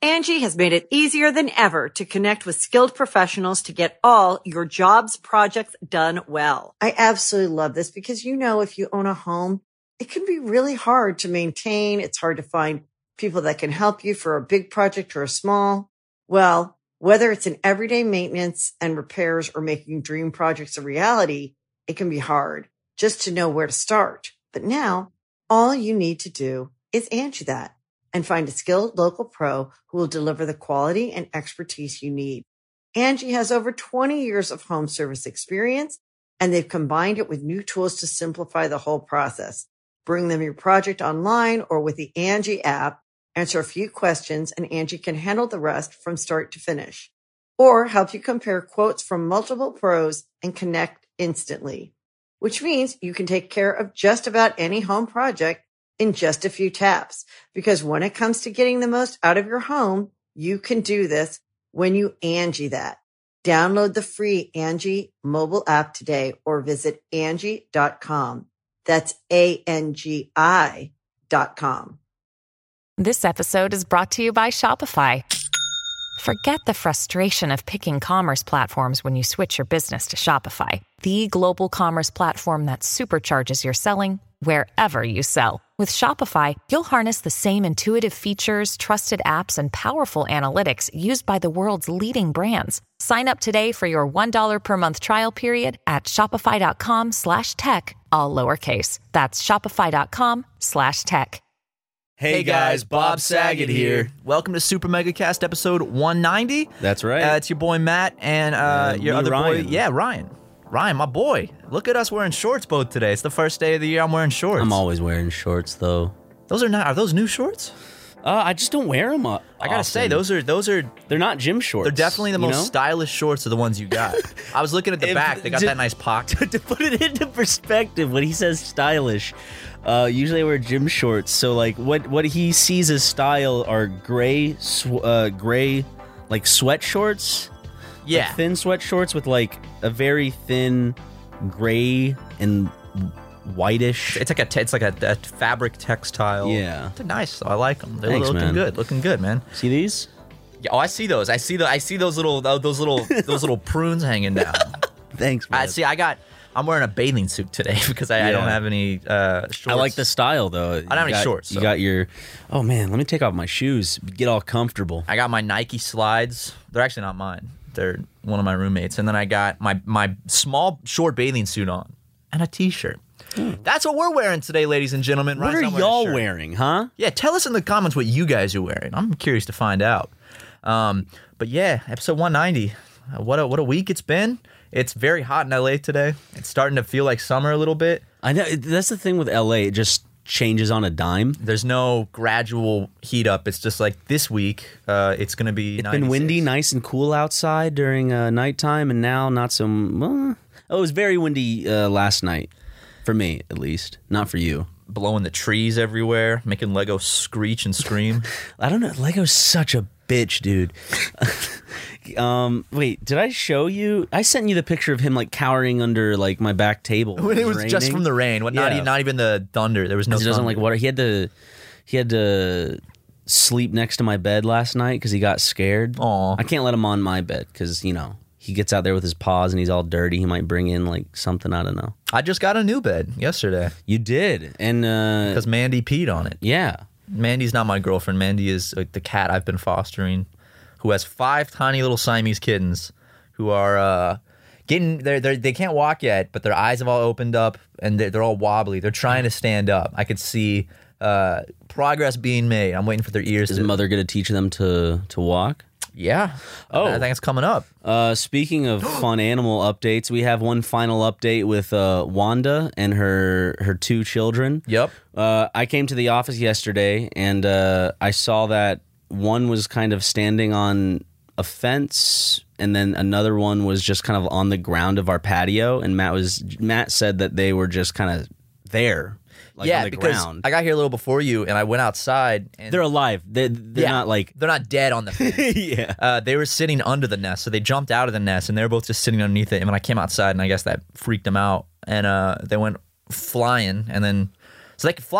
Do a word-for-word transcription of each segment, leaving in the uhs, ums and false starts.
Angie has made it easier than ever to connect with skilled professionals to get all your jobs projects done well. I absolutely love this because, you know, if you own a home, it can be really hard to maintain. It's hard to find people that can help you for a big project or a small. Well, whether it's in everyday maintenance and repairs or making dream projects a reality, it can be hard just to know where to start. But now all you need to do is Angie that and find a skilled local pro who will deliver the quality and expertise you need. Angie has over twenty years of home service experience, and they've combined it with new tools to simplify the whole process. Bring them your project online or with the Angie app, answer a few questions, and Angie can handle the rest from start to finish. Or help you compare quotes from multiple pros and connect instantly, which means you can take care of just about any home project in just a few taps. Because when it comes to getting the most out of your home, you can do this when you Angie that. Download the free Angie mobile app today or visit Angie dot com. That's A N G I dot com. This episode is brought to you by Shopify. Forget the frustration of picking commerce platforms when you switch your business to Shopify, the global commerce platform that supercharges your selling wherever you sell. With Shopify, you'll harness the same intuitive features, trusted apps, and powerful analytics used by the world's leading brands. Sign up today for your one dollar per month trial period at shopify.com slash tech, all lowercase. That's shopify.com slash tech. Hey guys, Bob Saget here. Welcome to Super Mega Cast episode one ninety. That's right. Uh, it's your boy Matt and uh, uh, your other Ryan. boy, yeah, Ryan. Ryan, my boy. Look at us wearing shorts both today. It's the first day of the year I'm wearing shorts. I'm always wearing shorts though. Those are not. Are those new shorts? Uh, I just don't wear them. Uh, I gotta often. say, those are those are. They're not gym shorts. They're definitely the you most know? stylish shorts of the ones you got. I was looking at the If- back. They got to- that nice pocket. To put it into perspective, when he says stylish, uh, usually I wear gym shorts. So like, what what he sees as style are gray, sw- uh, gray, like sweat shorts. Yeah. Like thin sweat shorts with like a very thin gray and whitish. It's like a. T- it's like a, a fabric textile. Yeah. They're nice. Though. I like them. They're Thanks, looking man. good. Looking good, man. See these? Yeah, oh, I see those. I see the. I see those little. Those little. Those little prunes hanging down. Thanks, man. I see. I got. I'm wearing a bathing suit today because I, I Yeah. don't have any uh, shorts. I like the style though. I don't have any shorts, You so. got your. Oh man, let me take off my shoes. Get all comfortable. I got my Nike slides. They're actually not mine. They're one of my roommates. And then I got my my small short bathing suit on and a t-shirt. That's what we're wearing today, ladies and gentlemen. What Ryan's are not wearing a y'all shirt. wearing, huh? Yeah, tell us in the comments what you guys are wearing. I'm curious to find out. Um, but yeah, episode one ninety. Uh, what a what a week it's been. It's very hot in L A today. It's starting to feel like summer a little bit. I know that's the thing with L A. It just changes on a dime. There's no gradual heat up. It's just like this week. Uh, it's going to be. It's been windy, nice and cool outside during uh, nighttime, and now not so. Well, oh, it was very windy uh, last night, for me at least. Not for you. Blowing the trees everywhere, making Lego screech and scream. I don't know. Lego's such a bitch, dude. um, wait, did I show you? I sent you the picture of him like cowering under like my back table. When it was raining. just from the rain. What? Not, Yeah. even, not even the thunder. There was no. He doesn't thunder. like water. He had to. He had to sleep next to my bed last night because he got scared. Aw. I can't let him on my bed because you know he gets out there with his paws and he's all dirty. He might bring in like something. I don't know. I just got a new bed yesterday You did, and uh, because Mandy peed on it. yeah, Mandy's not my girlfriend. Mandy is like the cat I've been fostering, who has five tiny little Siamese kittens, who are uh, getting. They're, they're they can't walk yet, but their eyes have all opened up and they're, they're all wobbly. They're trying to stand up. I could see uh, progress being made. I'm waiting for their ears. is to, mother gonna teach them to to walk? Yeah. Oh. I think it's coming up. Uh, speaking of fun animal updates, we have one final update with uh, Wanda and her her two children. Yep. Uh, I came to the office yesterday and uh, I saw that one was kind of standing on a fence, and then another one was just kind of on the ground of our patio. And Matt was Matt said that they were just kind of there, like yeah, on the because ground. I got here a little before you, and I went outside. And They're alive. They're, they're yeah, not like they're not dead on the fence. yeah. Uh, they were sitting under the nest, so they jumped out of the nest, and they were both just sitting underneath it. And when I came outside, and I guess that freaked them out, and uh, they went flying, and then so they could fly.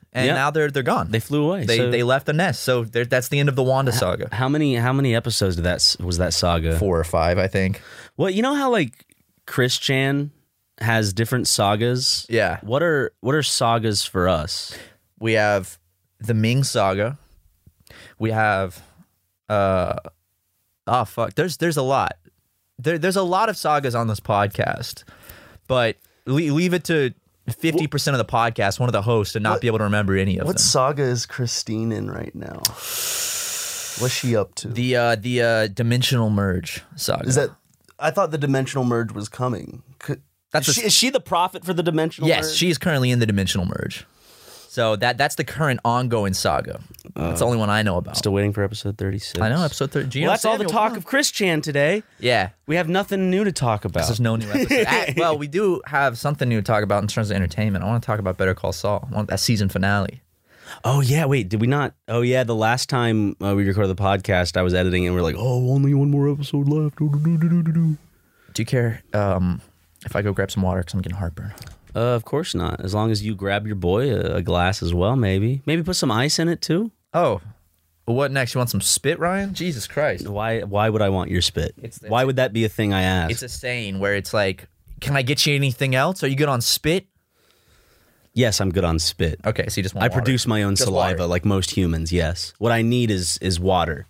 and Yeah. now they're they're gone. They flew away. They So- they left the nest. So there- that's the end of the Wanda saga. How many how many episodes did that s- was that saga? Four or five, I think. Well, you know how like Chris Chan has different sagas? Yeah. What are what are sagas for us? We have the Ming saga. We have, uh, oh fuck. There's there's a lot. There, there's a lot of sagas on this podcast, but le- leave it to fifty percent of the podcast, one of the hosts, to not What- be able to remember any of What them. saga is Christine in right now? What's she up to? The uh, the uh, dimensional merge saga. Is that? I thought the dimensional merge was coming. Could, That's Is a- she, is she the prophet for the dimensional? Yes, merge? she is currently in the dimensional merge. So that that's the current ongoing saga. That's the only one I know about. Still waiting for episode thirty-six. I know episode thirty. Gino Well, that's all the Samuel, talk come on. of Chris Chan today. Yeah. We have nothing new to talk about. There's no new episode. Ah, well, we do have something new to talk about in terms of entertainment. I want to talk about Better Call Saul. I want that season finale. Oh yeah, wait, did we not? Oh yeah, the last time uh, we recorded the podcast, I was editing and we are like, oh, only one more episode left. Do, do, do, do, do, do. Do you care um, if I go grab some water because I'm getting heartburn? Uh, of course not. As long as you grab your boy a, a glass as well, maybe. Maybe put some ice in it too. Oh, well, what next? You want some spit, Ryan? Jesus Christ! Why? Why would I want your spit? It's- it's- why would that be a thing I ask? It's a saying where it's like, "Can I get you anything else? Are you good on spit?" yes, I'm good on spit. Okay, so you just want I water. produce my own Just saliva water. like most humans. Yes. What I need is is water.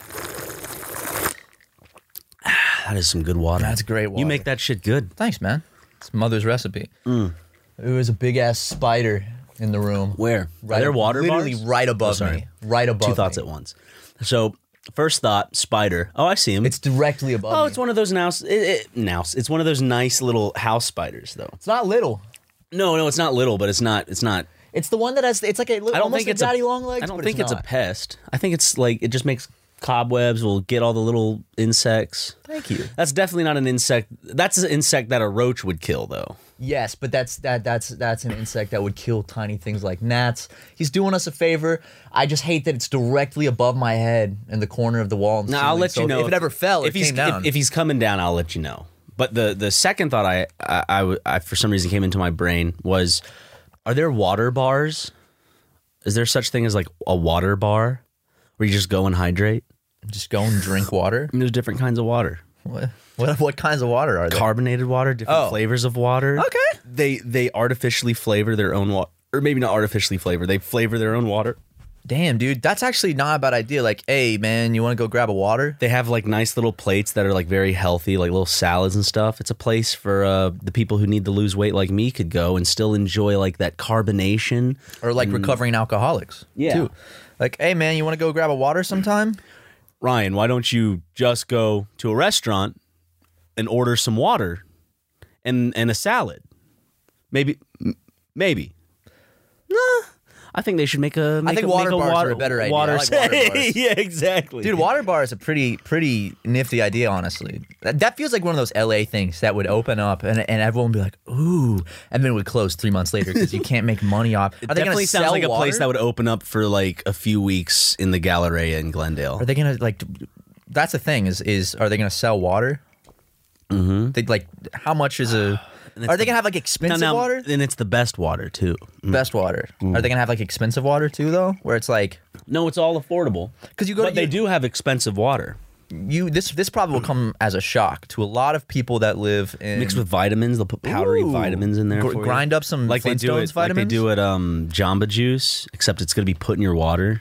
That is some good water. That's great water. You make that shit good. Thanks, man. It's mother's recipe. Mm. There was a big ass spider in the room. Where? Right Are there ab- water literally bars? right above Oh, sorry. me. Right above Two thoughts me. at once. So, first thought, spider. Oh, I see him. It's directly above oh, me. it's one of those now. It, it, now it's one of those nice little house spiders, though. It's not little. No, no, it's not little, but it's not. It's not. It's the one that has. It's like a little. I don't almost think a it's daddy a, long legs. I don't but think it's, it's, a not. pest. I think it's like it just makes cobwebs. Will get all the little insects. Thank you. That's definitely not an insect. That's an insect that a roach would kill, though. Yes, but that's that. That's that's an insect that would kill tiny things like gnats. He's doing us a favor. I just hate that it's directly above my head in the corner of the wall. And Now ceiling. I'll let So you if- know if it ever fell. If it he's came down. If, if he's coming down, I'll let you know. But the the second thought I I, I w- I for some reason came into my brain was, are there water bars? Is there such thing as like a water bar where you just go and hydrate? just go and drink water. I mean, there's different kinds of water. What, what what kinds of water are there? Carbonated water, different Oh. flavors of water. Okay. They they artificially flavor their own water, or maybe not artificially flavor. They flavor their own water. Damn, dude, that's actually not a bad idea. Like, hey, man, you want to go grab a water? They have like nice little plates that are like very healthy, like little salads and stuff. It's a place for uh, the people who need to lose weight like me could go and still enjoy like that carbonation. Or like recovering alcoholics? Yeah. Too. Like, hey, man, you want to go grab a water sometime? Ryan, why don't you just go to a restaurant and order some water and and a salad? Maybe, m- maybe. Nah, I think they should make a. Make think a, water make a bars water, are a better idea. Water, I like water bars. yeah, exactly, Dude, water bar is a pretty pretty nifty idea, honestly. That, that feels like one of those L A things that would open up and, and everyone would be like, ooh, and then it would close three months later because you can't make money off. It Are they gonna definitely sounds sell like a place water? that would open up for like a few weeks in the Galleria in Glendale. Are they gonna like? That's the thing is is are they gonna sell water? Mm-hmm. They like how much is a? Are they gonna have like expensive now, now, water? And it's the best water too. Best water. Are they gonna have like expensive water too though? Where it's like No, it's all affordable. 'Cause you go to- but they you- do have expensive water you this this probably will come as a shock to a lot of people that live in mixed with vitamins. They'll put powdery Ooh. vitamins in there. Gr- for you. grind up some like they do Flintstones it. Like they vitamins? do it. Um, Jamba Juice, except it's going to be put in your water.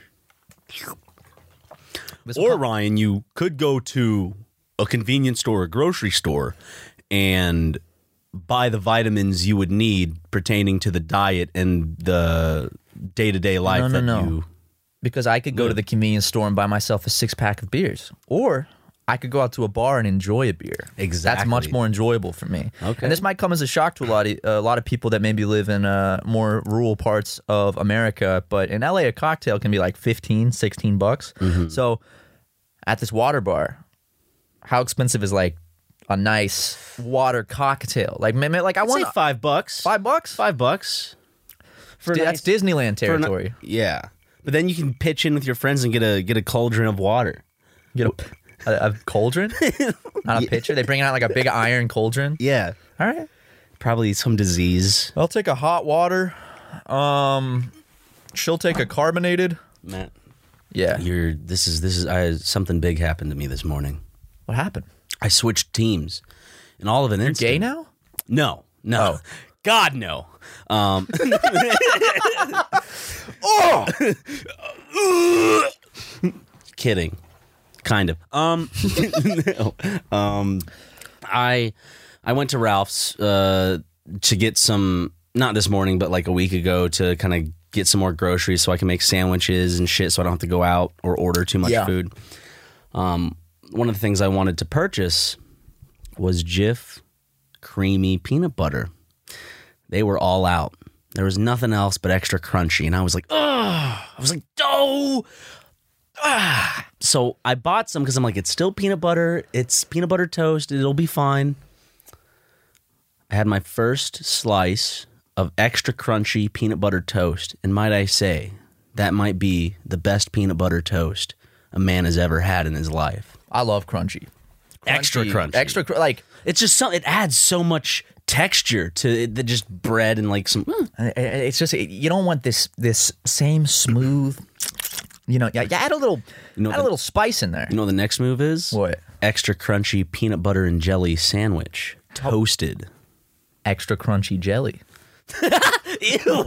This Or will- Ryan, you could go to a convenience store or grocery store and buy the vitamins you would need pertaining to the diet and the day to day life no, that no. you. because I could go to the convenience store and buy myself a six pack of beers, or I could go out to a bar and enjoy a beer. That's Exactly. much more enjoyable for me. Okay. And this might come as a shock to a lot of a lot of people that maybe live in uh, more rural parts of America. But in L A, a cocktail can be like fifteen, sixteen bucks. Mm-hmm. So at this water bar, how expensive is like a nice water cocktail? Like, ma- ma- like I I'd want say five bucks. five bucks. Five bucks. For That's nice- Disneyland for a ni- territory. yeah, but then you can pitch in with your friends and get a get a cauldron of water. Get a, a, a cauldron, not a pitcher. They bring out like a big iron cauldron. Yeah, All right. probably some disease. I'll take a hot water. Um, She'll take a carbonated. Matt, Yeah. you're. This is this is. I something big happened to me this morning. What happened? I switched teams, and all of an instant. Gay now? No, no, Oh. God no. Um, Oh! kidding, kind of. Um, no. Um, I I went to Ralph's uh, to get some. Not this morning, but like a week ago, to kind of get some more groceries so I can make sandwiches and shit, so I don't have to go out or order too much Yeah. food. Um, one of the things I wanted to purchase was Jif creamy peanut butter. They were all out. There was nothing else but extra crunchy, and I was like, ugh. I was like, no. Ah. So I bought some because I'm like, it's still peanut butter. It's peanut butter toast. It'll be fine. I had my first slice of extra crunchy peanut butter toast, and might I say, that might be the best peanut butter toast a man has ever had in his life. I love crunchy. Extra crunchy. Extra, cr- like, It's just some. It adds so much texture to it, the just bread and like some. mm. I- I- it's just, you don't want this this same smooth, you know, yeah, you add a little, You know add the- a little spice in there. You know what the next move is? What? Extra crunchy peanut butter and jelly sandwich, toasted. Extra crunchy jelly. Ew.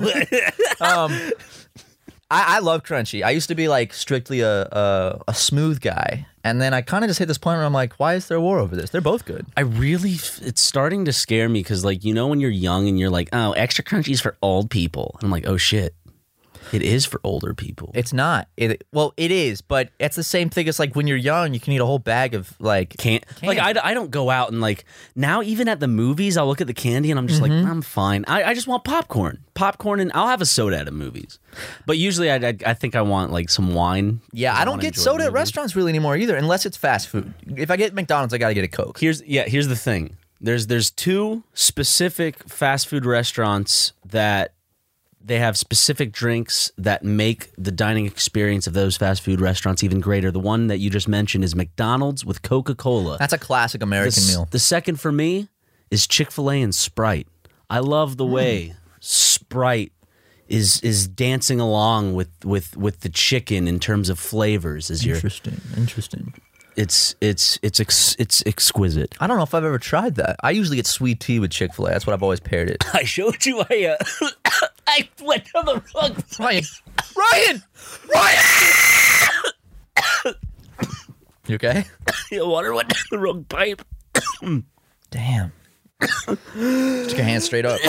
I, I love crunchy. I used to be like strictly a a, a smooth guy, and then I kind of just hit this point where I'm like, why is there a war over this? They're both good. I really, f- it's starting to scare me because, like, you know, when you're young and you're like, oh, extra crunchy is for old people. And I'm like, oh shit, it is for older people. It's not. It well, it is, but it's the same thing as like when you're young, you can eat a whole bag of like Can't like I, I don't go out and like now even at the movies I'll look at the candy and I'm just like I'm fine. I, I just want popcorn, popcorn, and I'll have a soda at a movies. But usually I, I I think I want like some wine. Yeah, I don't wanna get enjoy soda the at movie. restaurants really anymore either, unless it's fast food. If I get McDonald's, I got to get a Coke. Here's yeah. Here's the thing. There's there's two specific fast food restaurants that they have specific drinks that make the dining experience of those fast food restaurants even greater. The one that you just mentioned is McDonald's with Coca-Cola. That's a classic American the, meal. The second for me is Chick-fil-A and Sprite. I love the way Sprite is is dancing along with, with, with the chicken in terms of flavors. As you're, Interesting. Interesting. it's it's it's ex, it's exquisite. I don't know if I've ever tried that. I usually get sweet tea with Chick-fil-A. That's what I've always paired it. I showed you. I uh, I went to the wrong. Ryan! Ryan! Ryan! You okay? The water went down the wrong pipe. Damn. Stick your hand straight up.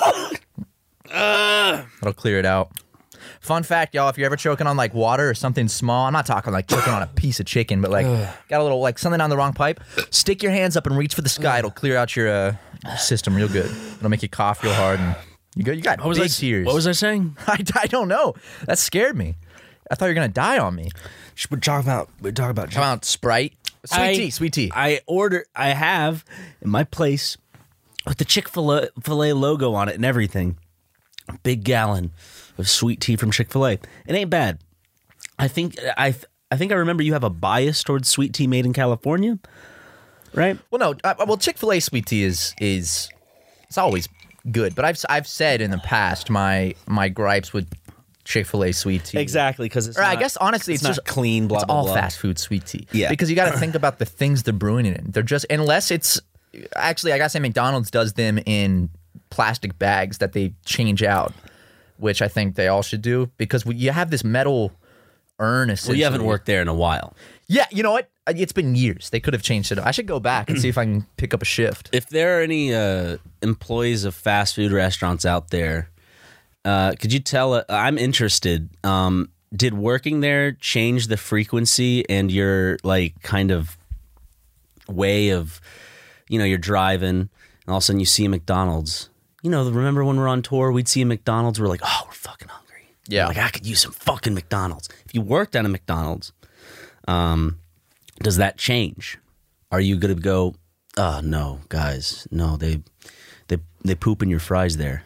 That'll clear it out. Fun fact, y'all, if you're ever choking on like water or something small, I'm not talking like choking on a piece of chicken, but like got a little like something on the wrong pipe, stick your hands up and reach for the sky. It'll clear out your uh, system real good. It'll make you cough real hard and you go. You got What was big I? tears. What was I saying? I, I don't know. That scared me. I thought you were gonna die on me. We're talking about. We're talking about. Come on, Sprite, sweet I- tea, sweet tea. I order. I have in my place with the Chick-fil-A logo on it and everything. A big gallon of sweet tea from Chick-fil-A. It ain't bad. I think I. I think I remember you have a bias towards sweet tea made in California, right? Well, no. Uh, well, Chick-fil-A sweet tea is is it's always good, but I've I've said in the past my my gripes with Chick-fil-A sweet tea. Exactly, because it's. Or I not- guess honestly, it's, it's not just clean. Blah it's blah all blah. fast food sweet tea. Yeah. because you got to think about the things they're brewing it in. They're just unless it's actually I gotta say McDonald's does them in plastic bags that they change out, which I think they all should do because you have this metal urn. Well, you haven't worked there in a while. Yeah, you know what? It's been years. They could have changed it. I should go back and see if I can pick up a shift. If there are any uh, employees of fast food restaurants out there, uh, could you tell? Uh, I'm interested. Um, did working there change the frequency and your like kind of way of, you know, you're driving and all of a sudden you see a McDonald's. You know, remember when we're on tour, we'd see a McDonald's. We're like, oh, we're fucking hungry. Yeah. Like I could use some fucking McDonald's. If you worked at a McDonald's, um, does that change? Are you gonna go? Oh no, guys, no, they they they poop in your fries there.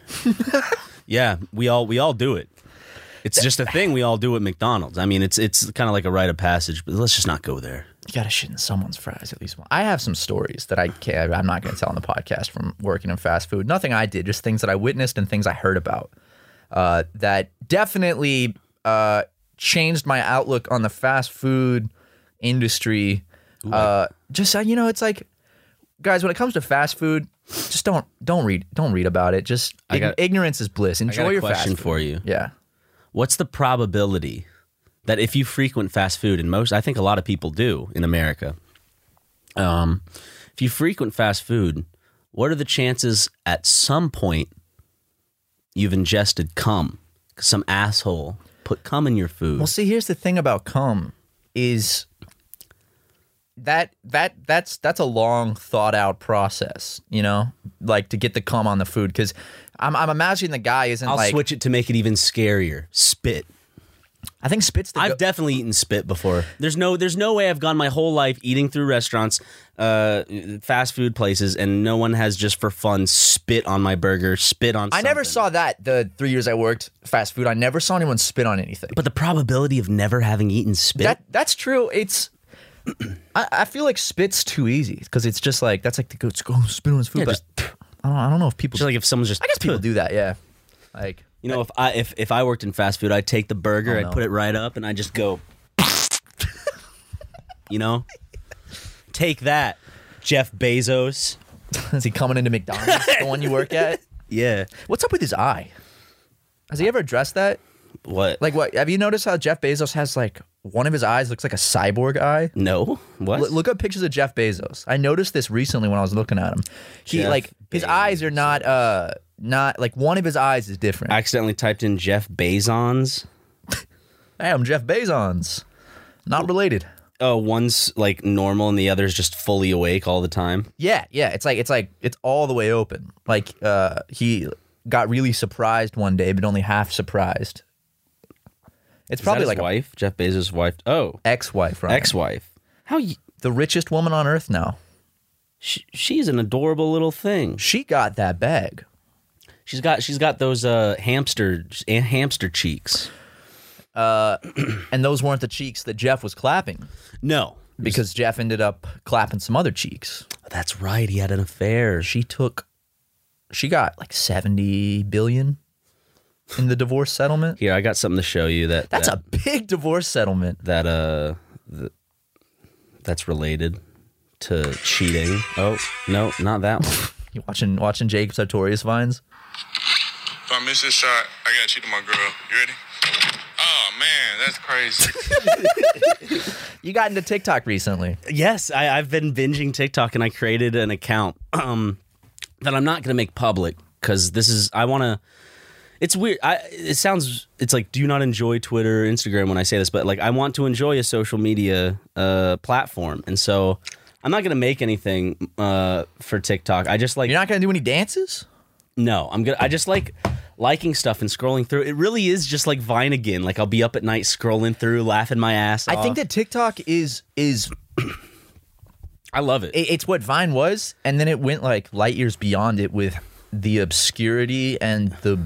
Yeah, we all we all do it. It's just a thing we all do at McDonald's. I mean, it's it's kind of like a rite of passage, but let's just not go there. You gotta shit in someone's fries at least once. I have some stories that I can't. I'm not gonna tell on the podcast from working in fast food. Nothing I did, just things that I witnessed and things I heard about. uh, that definitely uh, changed my outlook on the fast food industry. Uh, just uh, you know, it's like, guys, when it comes to fast food, just don't don't read don't read about it. Just I got- ignorance is bliss. I Enjoy got a your question fast food. for you. Yeah. What's the probability that if you frequent fast food, and most, I think a lot of people do in America, um, if you frequent fast food, what are the chances at some point you've ingested cum? Some asshole put cum in your food. Well, see, here's the thing about cum is that that that's that's a long thought out process, you know, like to get the cum on the food. Because I'm I'm imagining the guy isn't I'll like switch it to make it even scarier. Spit. I think spit's the I've go- definitely eaten spit before. There's no there's no way I've gone my whole life eating through restaurants, uh, fast food places, and no one has just for fun spit on my burger, spit on I never something. saw that the three years I worked fast food. I never saw anyone spit on anything. But the probability of never having eaten spit. that that's true. It's I, I feel like spit's too easy because it's just like that's like the go, go spit on his food. Yeah, but just- I don't I don't know if people. just like if someone's just I guess people do that. Yeah, like You know, if I if, if I worked in fast food, I'd take the burger, Oh, I'd no. put it right up, and I'd just go. You know, take that, Jeff Bezos. is he coming into McDonald's, the one you work at? Yeah. What's up with his eye? Has he ever addressed that? What? Like, what? Have you noticed how Jeff Bezos has like one of his eyes looks like a cyborg eye? No. What? L- look up pictures of Jeff Bezos. I noticed this recently when I was looking at him. He Jeff like his eyes are not uh not like one of his eyes is different. I accidentally typed in Jeff Bezos. Hey, I'm Jeff Bezos. Not related. Oh, one's like normal and the other's just fully awake all the time. Yeah, yeah. It's like it's like it's all the way open. Like uh he got really surprised one day, but only half surprised. It's Is probably that like his a wife, Jeff Bezos' wife. Oh, ex-wife, right? ex-wife. How? Y- The richest woman on earth now. she, she's an adorable little thing. She got that bag. She's got she's got those uh hamster hamster cheeks. And those weren't the cheeks that Jeff was clapping No, because Jeff ended up clapping some other cheeks. that's right. He had an affair. She took, she got like seventy billion in the divorce settlement. Here, I got something to show you that That's that, a big divorce settlement. that uh th- that's related to cheating. Oh no, not that one. You watching watching Jacob Sartorius vines? If I miss this shot, I gotta cheat on my girl. You ready? Oh man, that's crazy. You got into TikTok recently. Yes, I, I've been binging TikTok and I created an account um, that I'm not going to make public because this is I want to. It's weird. I, it sounds. It's like, do you not enjoy Twitter, or Instagram when I say this? But like, I want to enjoy a social media uh, platform, and so I'm not going to make anything uh, for TikTok. I just like You're not gonna do any dances? no. I'm gonna. I just like liking stuff and scrolling through. It really is just like Vine again. Like I'll be up at night scrolling through, laughing my ass off. I think that TikTok is is I love it. it- it's what Vine was, and then it went like light years beyond it with the obscurity and the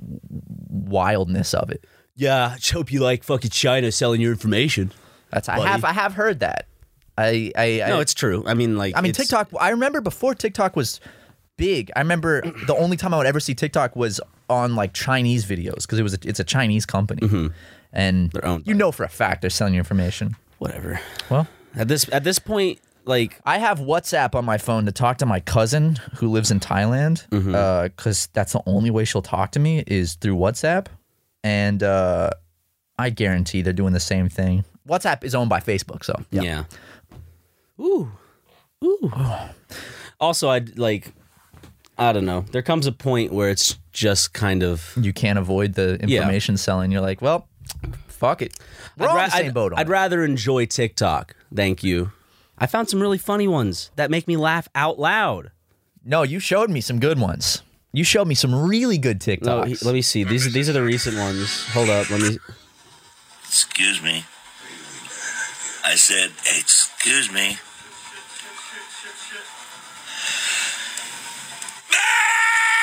wildness of it. Yeah, I just hope you like fucking China selling your information. That's I Buddy. have I have heard that. I I, I No, it's true. I mean, like, I mean, it's- TikTok. I remember before TikTok was big. I remember the only time I would ever see TikTok was on like Chinese videos because it was a, it's a Chinese company, and They're owned you by- know for a fact they're selling your information. Whatever. Well, At this at this point, like, I have WhatsApp on my phone to talk to my cousin who lives in Thailand because that's the only way she'll talk to me is through WhatsApp, and uh, I guarantee they're doing the same thing. WhatsApp is owned by Facebook, so yeah. Ooh, ooh. Also, I'd like, I don't know. There comes a point where it's just kind of. you can't avoid the Yeah. information selling. You're like, well, fuck it. We're I'd, on ra- the same I'd- boat on I'd it. rather enjoy TikTok. Thank you. I found some really funny ones that make me laugh out loud. No, you showed me some good ones. You showed me some really good TikToks. No, he- let me see. These these are the recent ones. Hold up. Let me. Excuse me. I said, excuse me.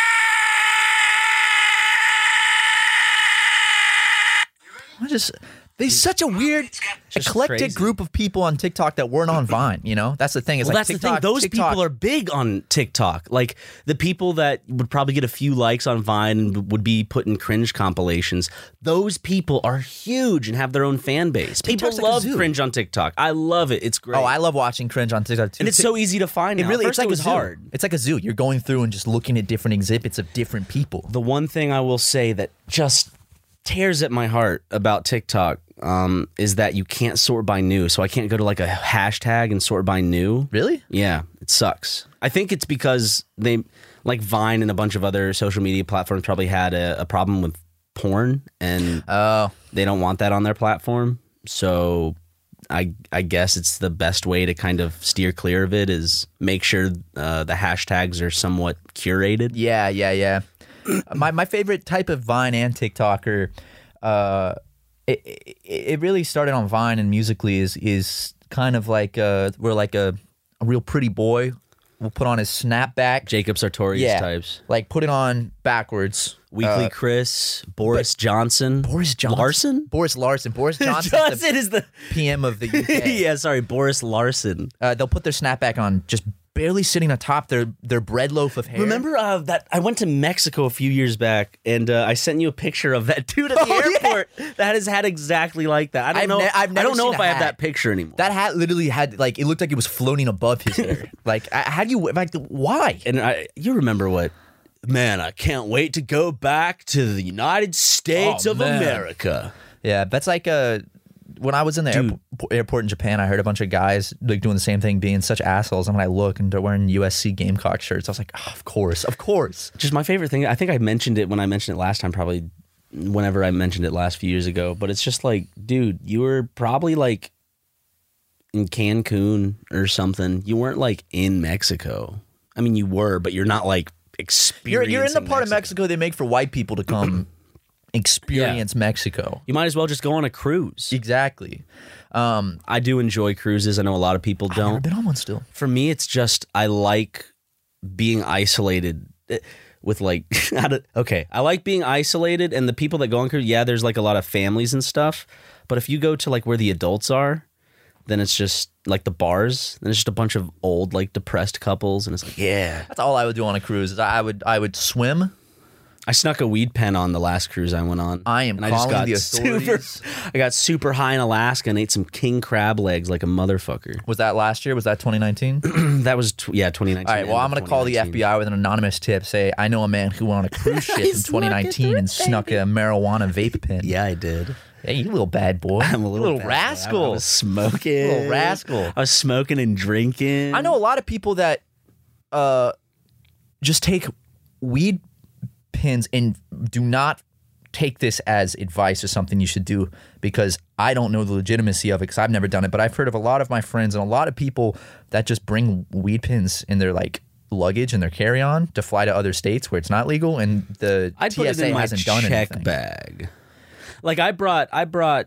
I just There's such a weird, Just eclectic crazy. group of people on TikTok that weren't on Vine. You know, that's the thing. It's Well, like that's TikTok, the thing. Those TikTok, people are big on TikTok. Like the people that would probably get a few likes on Vine and would be put in cringe compilations. Those people are huge and have their own fan base. People TikTok's like a love zoo. cringe on TikTok. I love it. It's great. Oh, I love watching cringe on TikTok too. and it's so easy to find. It now. really, At it's first like it was a zoo. hard. It's like a zoo. You're going through and just looking at different exhibits of different people. The one thing I will say that just tears at my heart about TikTok um, is that you can't sort by new. So I can't go to like a hashtag and sort by new. Really? Yeah, it sucks. I think it's because they, like Vine and a bunch of other social media platforms, probably had a, a problem with porn, and Oh, they don't want that on their platform. So I I guess it's the best way to kind of steer clear of it is make sure uh, the hashtags are somewhat curated. yeah, yeah, yeah. my my favorite type of Vine and TikToker, uh, it, it it really started on Vine and Musically is is kind of like uh we're like a, a real pretty boy will put on his snapback, Jacob Sartorius yeah, types. like put it on backwards. Weekly Uh, Chris, Boris Johnson. Boris Johnson, Larson? Boris Larson, Boris Johnson, Johnson is the P M of the U K. yeah, sorry, Boris Larson. Uh, they'll put their snapback on, just barely sitting atop their their bread loaf of hair. Remember uh, that I went to Mexico a few years back, and uh, I sent you a picture of that dude at the Oh, yeah. airport that has had exactly like that. I don't I've know. ne- I've I never don't know seen if a I have hat. that picture anymore. That hat literally had like it looked like it was floating above his hair. Like, I- how do you like? Why? and I, you remember what? Man, I can't wait to go back to the United States Oh, of man. America. Yeah, that's like uh when I was in the Dude. airport, airport in Japan, I heard a bunch of guys like doing the same thing, being such assholes. And when I look and they're wearing U S C Gamecock shirts, I was like, oh, of course, of course. Just my favorite thing. I think I mentioned it when I mentioned it last time, probably whenever I mentioned it last few years ago. But it's just like, dude, you were probably like in Cancun or something. You weren't like in Mexico. I mean, you were, but you're not like You're experiencing. you're in the part Mexico. of Mexico they make for white people to come experience Mexico. You might as well just go on a cruise. Exactly. Um, I do enjoy cruises. I know a lot of people I've never don't. been on one still. For me, it's just I like being isolated eh, with like how to, okay, I like being isolated, and the people that go on cruise, yeah, there's like a lot of families and stuff. But if you go to like where the adults are, then it's just like the bars. Then it's just a bunch of old like depressed couples, and it's like, yeah. That's all I would do on a cruise. Is I would I would swim. I snuck a weed pen on the last cruise I went on. I am and I just calling got the authorities. super. I got super high in Alaska and ate some king crab legs like a motherfucker. Was that last year? Was that twenty nineteen? That was tw- yeah, twenty nineteen. All right, well, I'm going to call the F B I with an anonymous tip. Say, I know a man who went on a cruise ship in twenty nineteen and snuck a marijuana vape pen. Yeah, I did. Hey, you little bad boy. I'm a little, bad. rascal. I was smoking. Little rascal. I was smoking and drinking. I know a lot of people that uh, just take weed pens and do not take this as advice or something you should do, because I don't know the legitimacy of it because I've never done it. But I've heard of a lot of my friends and a lot of people that just bring weed pens in their like luggage and their carry-on to fly to other states where it's not legal, and the I'd T put S it A in my hasn't done check anything. bag. Like I brought, I brought,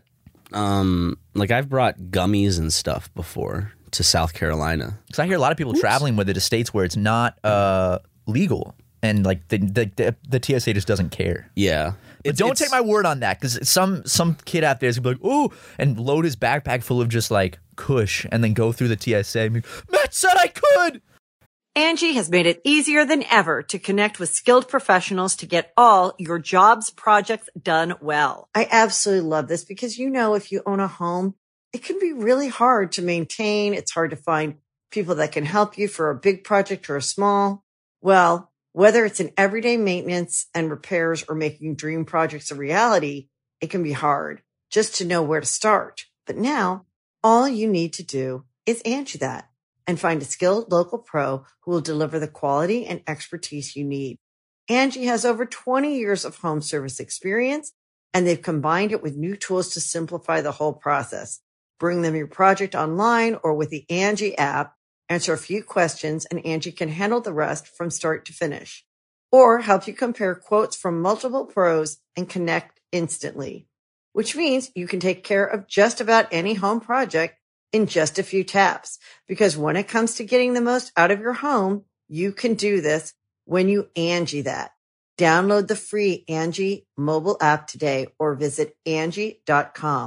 um, like I've brought gummies and stuff before to South Carolina. Because I hear a lot of people traveling with it to states where it's not uh, legal, and like the, the the the T S A just doesn't care. Yeah, But don't take my word on that, because some some kid out there is gonna be like, "Ooh," and load his backpack full of just like Kush, and then go through the T S A. And be, Matt said I could. Angie has made it easier than ever to connect with skilled professionals to get all your jobs projects done well. I absolutely love this because, you know, if you own a home, it can be really hard to maintain. It's hard to find people that can help you for a big project or a small. Well, whether it's in everyday maintenance and repairs or making dream projects a reality, it can be hard just to know where to start. But now all you need to do is Angie that and find a skilled local pro who will deliver the quality and expertise you need. Angie has over twenty years of home service experience, and they've combined it with new tools to simplify the whole process. Bring them your project online or with the Angie app, answer a few questions, and Angie can handle the rest from start to finish. Or help you compare quotes from multiple pros and connect instantly, which means you can take care of just about any home project in just a few taps. Because when it comes to getting the most out of your home, you can do this when you Angie that. Download the free Angie mobile app today or visit Angie dot com.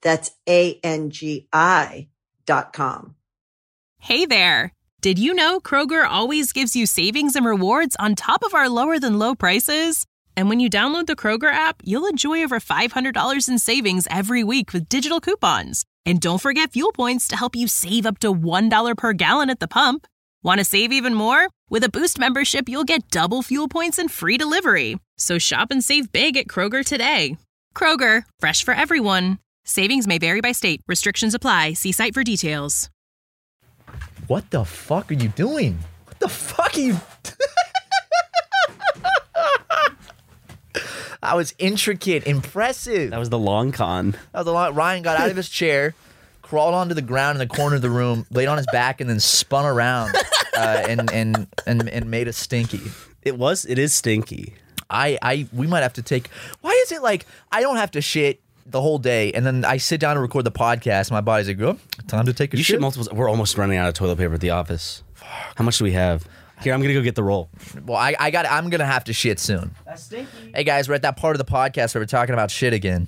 That's A N G I dot com. Hey there. Did you know Kroger always gives you savings and rewards on top of our lower than low prices? And when you download the Kroger app, you'll enjoy over five hundred dollars in savings every week with digital coupons. And don't forget fuel points to help you save up to one dollar per gallon at the pump. Want to save even more? With a Boost membership, you'll get double fuel points and free delivery. So shop and save big at Kroger today. Kroger, fresh for everyone. Savings may vary by state. Restrictions apply. See site for details. What the fuck are you doing? What the fuck are you... That was intricate, impressive. That was the long con. That was a lot. Ryan got out of his chair, crawled onto the ground in the corner of the room, laid on his back, and then spun around uh, and, and and and made a stinky. It was. It is stinky. I, I we might have to take. Why is it like I don't have to shit the whole day, and then I sit down to record the podcast, and my body's like, oh, time to take a You shit. shit multiple. We're almost running out of toilet paper at the office. How much do we have? Here, I'm gonna go get the roll. Well, I, I got. I'm gonna have to shit soon. That's stinky. Hey guys, we're at that part of the podcast where we're talking about shit again.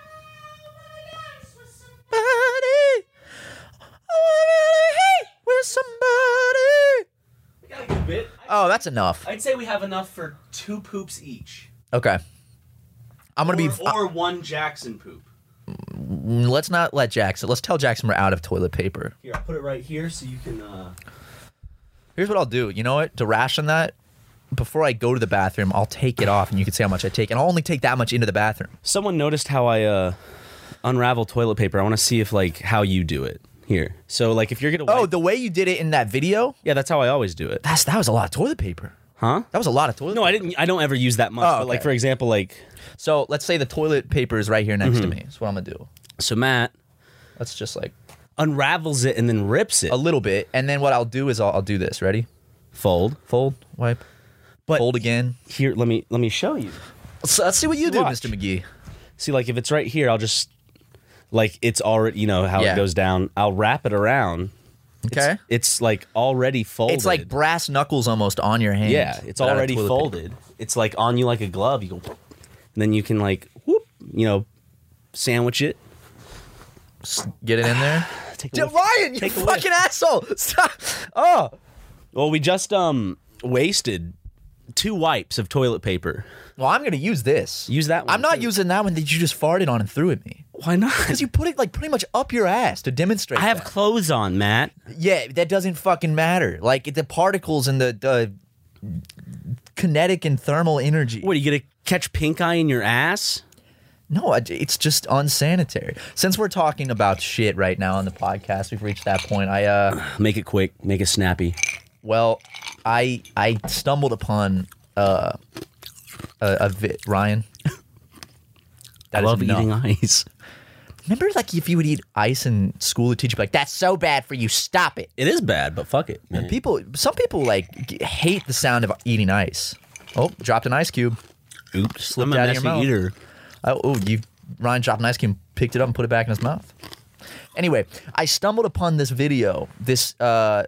Somebody, I wanna hate with somebody. We got a good bit. Oh, that's enough. I'd say we have enough for two poops each. Okay. I'm gonna or, be. or one Jackson poop. Let's not let Jackson. Let's tell Jackson we're out of toilet paper. Here, I'll put it right here so you can. Uh... Here's what I'll do. You know what? To ration that, before I go to the bathroom, I'll take it off, and you can see how much I take, and I'll only take that much into the bathroom. Someone noticed how I uh, unravel toilet paper. I want to see if like how you do it. Here, so like if you're gonna. Wipe... Oh, the way you did it in that video? Yeah, that's how I always do it. That's that was a lot of toilet paper. Huh? That was a lot of toilet. No, paper. I didn't. I don't ever use that much. Oh, But like okay. for example, like. So let's say the toilet paper is right here next Mm-hmm. to me. That's what I'm gonna do. So Matt Let's just like unravels it and then rips it. a little bit, and then what I'll do is I'll, I'll do this. Ready? Fold. Fold, wipe, But fold again. here, let me let me show you. Let's, let's see what you do, Watch. Mister McGee. See, like if it's right here, I'll just like it's already. You know how Yeah. it goes down. I'll wrap it around. Okay. It's, it's like already folded. It's like brass knuckles almost on your hand. yeah, it's but out of already toilet folded. It's like on you like a glove. You go, and then you can like whoop, you know, sandwich it. paper. Get it in there. Take a Dude, whiff. Ryan, you Take a fucking whiff. asshole! Stop. Oh, Well, we just um wasted two wipes of toilet paper. well, I'm gonna use this. Use that one. I'm not too. using that one that you just farted on and threw at me. Why not? Because you put it like pretty much up your ass to demonstrate. I have that. clothes on, Matt. Yeah, that doesn't fucking matter. Like the particles and the, the kinetic and thermal energy. What are you gonna catch pink eye in your ass? No, I- it's just unsanitary. Since we're talking about shit right now on the podcast, we've reached that point. I uh, Make it quick. Make it snappy. well, I I stumbled upon uh a, a vi- Ryan. That I is love enough. eating ice. Remember, like if you would eat ice in school, the teacher would be like, "That's so bad for you. Stop it." It is bad, but fuck it. Man. People, some people like g- hate the sound of eating ice. Oh, dropped an ice cube. Oops. Slipped I'm a out of your messy mouth. eater. Oh, oh, you Ryan dropped an ice cube, picked it up, and put it back in his mouth. Anyway, I stumbled upon this video. This uh,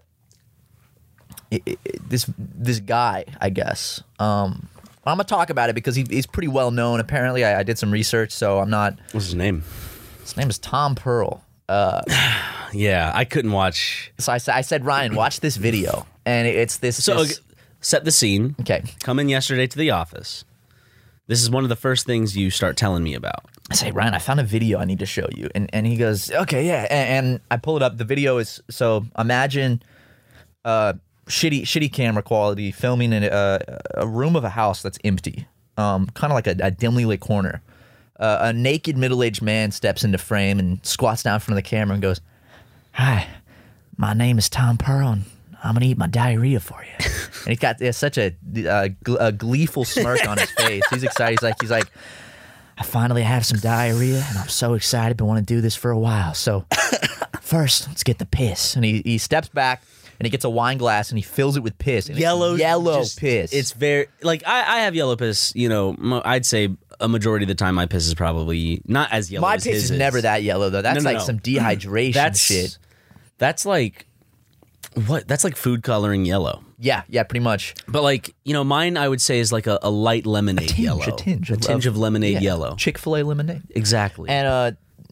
i- i- this this guy, I guess. Um, I'm gonna talk about it because he, he's pretty well known. Apparently, I, I did some research, so I'm not. What's his name? His name is Tom Pearl. Uh, Yeah, I couldn't watch. so I, sa- I said, Ryan, watch this video, and it- it's this. So this- okay, set the scene. okay. Come in yesterday to the office. This is one of the first things you start telling me about. I say, Ryan, I found a video I need to show you. And and he goes, okay, yeah. And, and I pull it up. The video is, so imagine uh, shitty shitty camera quality, filming in a, a room of a house that's empty, um, kind of like a, a dimly lit corner. Uh, a naked middle-aged man steps into frame and squats down in front of the camera and goes, hi, my name is Tom Pearl, and I'm going to eat my diarrhea for you. And he's got there's such a, a, a gleeful smirk on his face. He's excited. He's like, he's like, I finally have some diarrhea, and I'm so excited. Been wanting to do this for a while. So first, let's get the piss. And he, he steps back, and he gets a wine glass, and he fills it with piss. And it's Yellow, yellow just- piss. It's very like I, I have yellow piss. You know, mo- I'd say a majority of the time my piss is probably not as yellow. My as piss his is never that yellow though. That's No, no, like no. some dehydration That's shit. That's like what? That's like food coloring yellow. Yeah, yeah, pretty much. But like you know, mine I would say is like a, a light lemonade Tinge, yellow, a tinge, a tinge of lemonade yeah, yellow. Chick-fil-A lemonade. Exactly. And uh,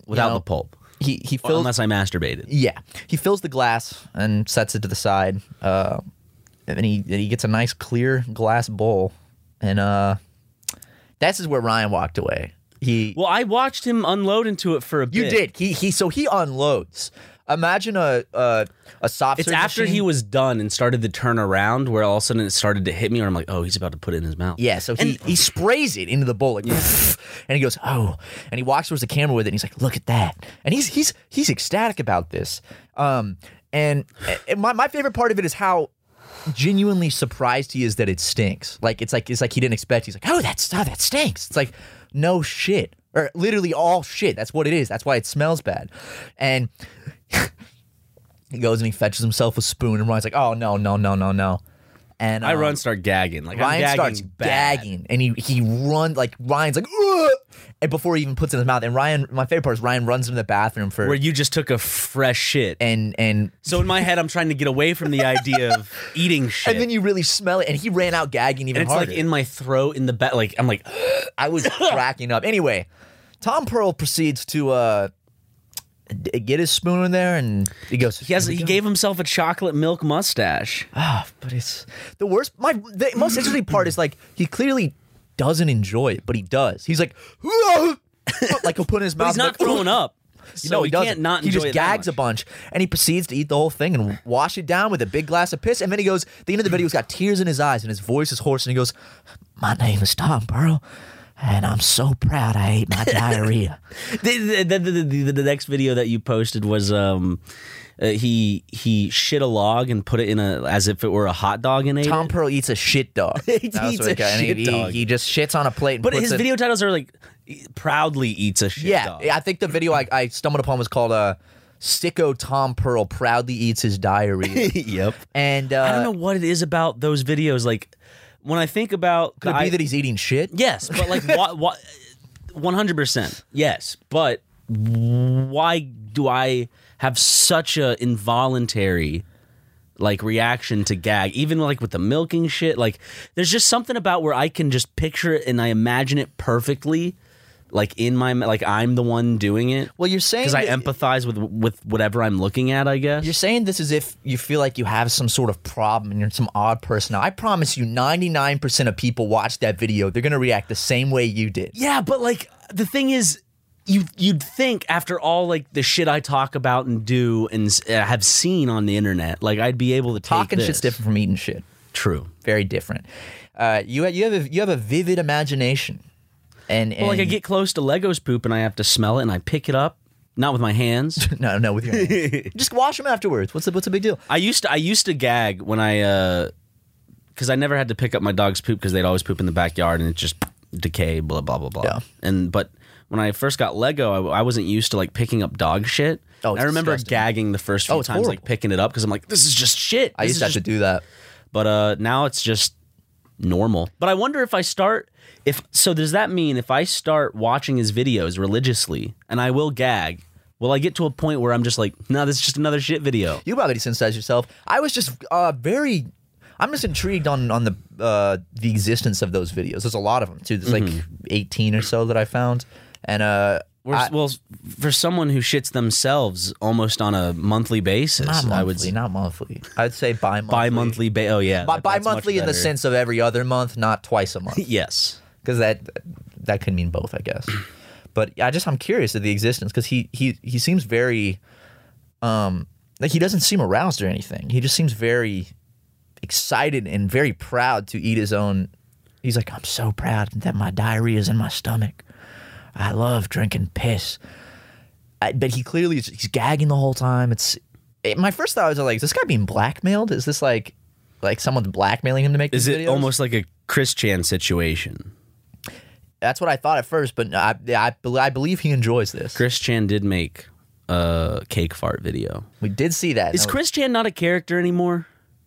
Without know, the pulp. He he Well, fills unless I masturbated. yeah he fills the glass and sets it to the side. Uh, and he and he gets a nice clear glass bowl, and uh, this is where Ryan walked away. He Well, I watched him unload into it for a bit. you did he he so he unloads. Imagine a a, a soft. It's serve after machine. he was done and started to turn around where all of a sudden it started to hit me, where I'm like, oh, he's about to put it in his mouth. Yeah, so he, he sprays it into the bowl, like, and he goes, oh, and he walks towards the camera with it, and he's like, look at that, and he's he's he's ecstatic about this. Um, and, and my my favorite part of it is how genuinely surprised he is that it stinks. Like it's like it's like he didn't expect. He's like, oh, that's oh, that stinks. It's like no shit, or literally all shit. That's what it is. That's why it smells bad, and. He goes and he fetches himself a spoon, and Ryan's like, "Oh no, no, no, no, no!" And I um, run, start gagging. Like Ryan I'm gagging starts bad. gagging, and he he runs like Ryan's like, "Ugh!" And before he even puts it in his mouth. And Ryan, my favorite part is Ryan runs into the bathroom for Where you just took a fresh shit. and and So in my head, I'm trying to get away from the idea of eating shit. and then you really smell it, and he ran out gagging even and it's harder. like in my throat, in the back. Like I'm like, I was cracking up. Anyway, Tom Pearl proceeds to uh d- get his spoon in there, and he goes. he has "Here we he go." gave himself a chocolate milk mustache. Ah, but it's the worst. My the most interesting part is like he clearly doesn't enjoy it, but he does. He's like, like he'll put it in his mouth. But he's not like, throwing up. You So know, he he doesn't. can't not he enjoy just it that gags a much. bunch, and he proceeds to eat the whole thing and wash it down with a big glass of piss. And then he goes, at the end of the video, he's got tears in his eyes, and his voice is hoarse, and he goes, "My name is Tom Pearl, and I'm so proud I ate my diarrhea." the, the, the, the, the next video that you posted was um, uh, he he shit a log and put it in a as if it were a hot dog and ate Tom it. Pearl eats a shit dog. He That's eats what a it got. And he- shit he, dog. He just shits on a plate. And But puts his it, video titles are like proudly eats a shit Yeah, dog. I think the video I, I stumbled upon was called uh, "Sicko Tom Pearl Proudly Eats His Diarrhea." Yep. And uh, I don't know what it is about those videos. Like when I think about Could it I- be that he's eating shit? yes, but like what what one hundred percent yes, but why do I have such a involuntary like reaction to gag, even like with the milking shit? Like there's just something about where I can just picture it and I imagine it perfectly, like in my like I'm the one doing it. Well, you're saying Because I that- empathize with with whatever I'm looking at, I guess. You're saying this as if you feel like you have some sort of problem and you're some odd person. Now, I promise you, ninety-nine percent of people watch that video. They're going to react the same way you did. Yeah, but like the thing is, you you'd think after all like the shit I talk about and do and uh, have seen on the internet, like I'd be able to take Talking this. shit's different from eating shit. True. Very different. Uh, you you have a, you have a vivid imagination, and, and Well, like I get close to Legos poop and I have to smell it and I pick it up, not with my hands. no no with your hands. Just wash them afterwards. What's the, what's the big deal? I used to I used to gag when I uh because I never had to pick up my dog's poop because they'd always poop in the backyard and it just decay, blah blah blah blah. Yeah. And but when I first got Lego, I, I wasn't used to like picking up dog shit. Oh, it's I remember disgusting. gagging the first few Oh, it's times, horrible. like picking it up because I'm like, this is just shit. I This used is to have just to do that. But uh, now it's just normal. But I wonder if I start, if so, does that mean if I start watching his videos religiously and I will gag, will I get to a point where I'm just like, no, this is just another shit video? You probably desensitize yourself. I was just uh, very. I'm just intrigued on on the uh, the existence of those videos. There's a lot of them too. There's like eighteen or so that I found, and uh, Whereas- I- well, for someone who shits themselves almost on a monthly basis, not monthly, I would say not monthly. I'd say bi-monthly. bi-monthly. Ba- oh yeah, Bi- that- that's much bi-monthly in the better. sense of every other month, not twice a month. Yes. Because that that could mean both, I guess. But I just I'm curious of the existence because he he he seems very, um, like he doesn't seem aroused or anything. He just seems very excited and very proud to eat his own. He's like, I'm so proud that my diarrhea is in my stomach. I love drinking piss. I, but he clearly is, he's gagging the whole time. It's it, my first thought was like, is this guy being blackmailed? Is this like like someone's blackmailing him to make Is these it videos? almost like a Chris Chan situation? That's what I thought at first, but I, I, I believe he enjoys this. Chris Chan did make a cake fart video. We did see that. Is That was- Chris Chan not a character anymore?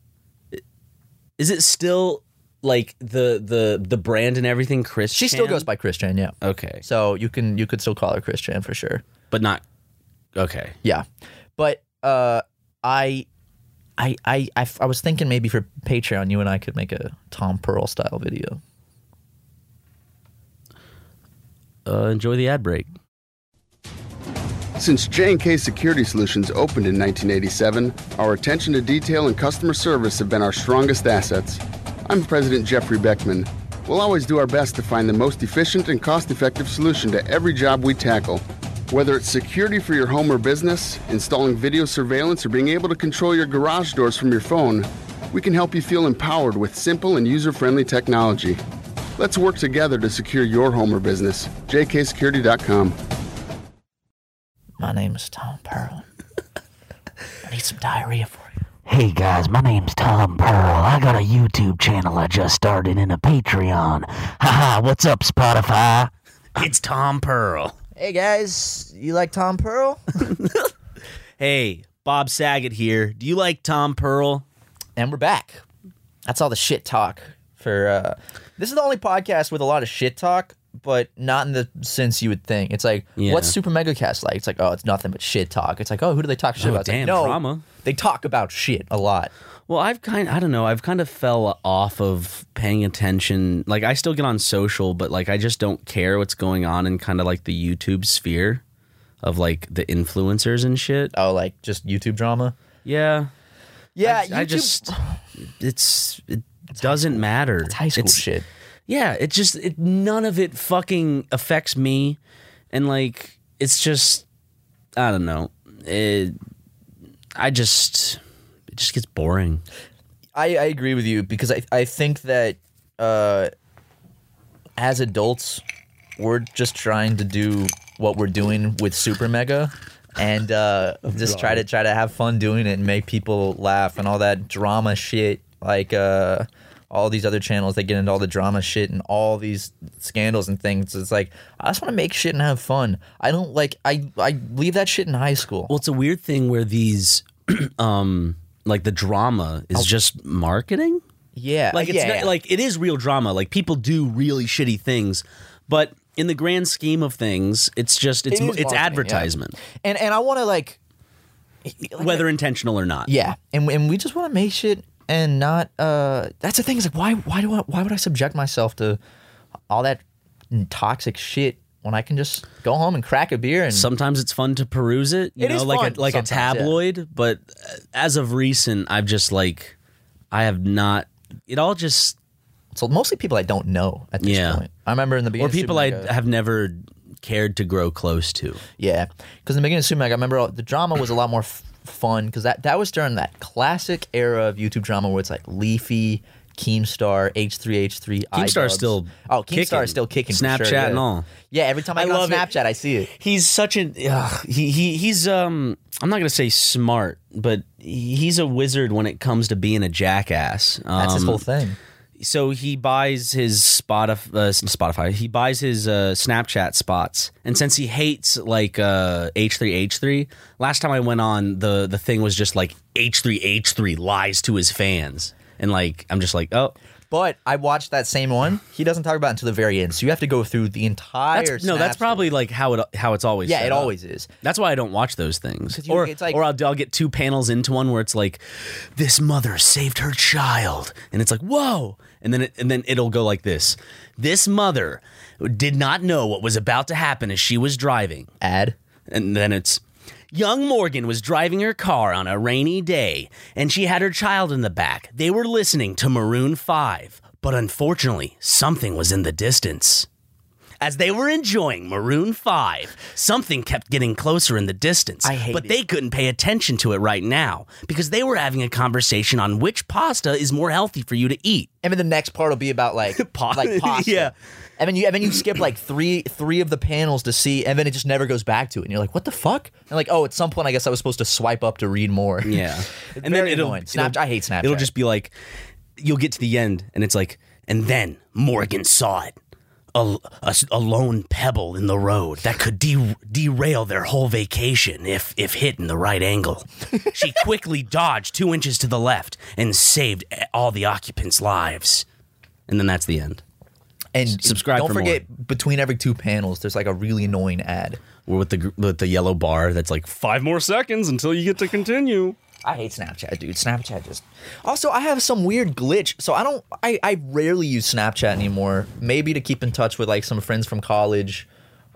Is it still like the the the brand and everything? Chris, She Chan? still goes by Chris Chan, yeah. Okay, So you can you could still call her Chris Chan for sure. but not okay. Yeah, but uh, I, I, I, I, I was thinking maybe for Patreon, you and I could make a Tom Pearl style video. Uh, enjoy the ad break. Since J and K Security Solutions opened in nineteen eighty-seven, our attention to detail and customer service have been our strongest assets. I'm President Jeffrey Beckman. We'll always do our best to find the most efficient and cost-effective solution to every job we tackle. Whether it's security for your home or business, installing video surveillance, or being able to control your garage doors from your phone, we can help you feel empowered with simple and user-friendly technology. Let's work together to secure your home or business. J K security dot com. My name is Tom Pearl. I need some diarrhea for you. Hey guys, my name's Tom Pearl. I got a YouTube channel I just started and a Patreon. Haha, what's up, Spotify? It's Tom Pearl. Hey guys, you like Tom Pearl? Hey, Bob Saget here. Do you like Tom Pearl? And we're back. That's all the shit talk for uh this is the only podcast with a lot of shit talk, but not in the sense you would think. It's like, Yeah. what's Super Megacast like? It's like, oh, it's nothing but shit talk. It's like, oh, who do they talk shit Oh, about? It's damn, like, no, drama. they talk about shit a lot. Well, I've kind I don't know, I've kind of fell off of paying attention. Like, I still get on social, but like I just don't care what's going on in kind of like the YouTube sphere of like the influencers and shit. Oh, like just YouTube drama? Yeah. Yeah, I, I YouTube- just it's it doesn't matter. It's high school shit. Yeah, it just it, none of it fucking affects me, and like it's just I don't know. It, I just it just gets boring. I, I agree with you because I I think that uh, as adults, we're just trying to do what we're doing with Super Mega, and uh, just try to try to have fun doing it and make people laugh and all that drama shit. Like uh, all these other channels, they get into all the drama shit and all these scandals and things. It's like I just want to make shit and have fun. I don't like I I leave that shit in high school. Well, it's a weird thing where these, um, like the drama is just marketing. Yeah, Like it's yeah, not, yeah. like it is real drama. Like people do really shitty things, but in the grand scheme of things, it's just it's It is it's marketing, yeah. advertisement, and and I want to like, whether intentional or not. yeah, and and we just want to make shit and not. Uh, that's the thing is like why why do I why would I subject myself to all that toxic shit when I can just go home and crack a beer and Sometimes it's fun to peruse it, you It know, is like fun a like a sometimes, yeah. tabloid. But as of recent, I've just like I have not. It all just so mostly people I don't know at this Yeah. point. I remember in the or beginning, of people Super I Mega- have never cared to grow close to. Yeah, because in the beginning of Super Mega, I remember the drama was a lot more f- fun because that, that was during that classic era of YouTube drama where it's like Leafy, Keemstar, H three H three, Keemstar's iDubbbz. still oh Keemstar kicking. is still kicking, for Snapchat sure, yeah. and all. Yeah, every time I, I go on love it. Snapchat, I see it. He's such an ugh, he he he's um I'm not gonna say smart, but he's a wizard when it comes to being a jackass. Um, That's his whole thing. So he buys his Spotify, uh, Spotify. He buys his uh, Snapchat spots, and since he hates like uh, H three H three, last time I went on, the the thing was just like H three H three lies to his fans, and like I'm just like, oh, But I watched that same one. He doesn't talk about it until the very end, so you have to go through the entire. that's, no, Snap that's story. probably like how it how it's always. Yeah, set it up. always is. That's why I don't watch those things. 'Cause you- Or, it's like- or I'll, I'll get two panels into one where it's like, this mother saved her child. And it's like, whoa. And then, it, and then it'll go like this. This mother did not know what was about to happen as she was driving. Ad. And then it's, young Morgan was driving her car on a rainy day, and she had her child in the back. They were listening to Maroon five, but unfortunately, something was in the distance. As they were enjoying Maroon five, something kept getting closer in the distance. I hate but it. they couldn't pay attention to it right now because they were having a conversation on which pasta is more healthy for you to eat. And then the next part will be about like Pa- like pasta. Yeah. And then you and then you skip like three three of the panels to see, and then it just never goes back to it. And you're like, what the fuck? And like, oh, at some point, I guess I was supposed to swipe up to read more. Yeah. It's and very then it'll, annoying. Snap- it'll- I hate Snapchat. It'll just be like, you'll get to the end, and it's like, and then Morgan saw it. A, a, a lone pebble in the road that could de- derail their whole vacation if, if hit in the right angle. She quickly dodged two inches to the left and saved all the occupants' lives. And then that's the end. And subscribe Don't for forget, between every two panels, there's like a really annoying ad. Or with the gr- with the yellow bar that's like five more seconds until you get to continue. I hate Snapchat, dude. Snapchat just. Also, I have some weird glitch, so I don't. I, I rarely use Snapchat anymore. Maybe to keep in touch with like some friends from college,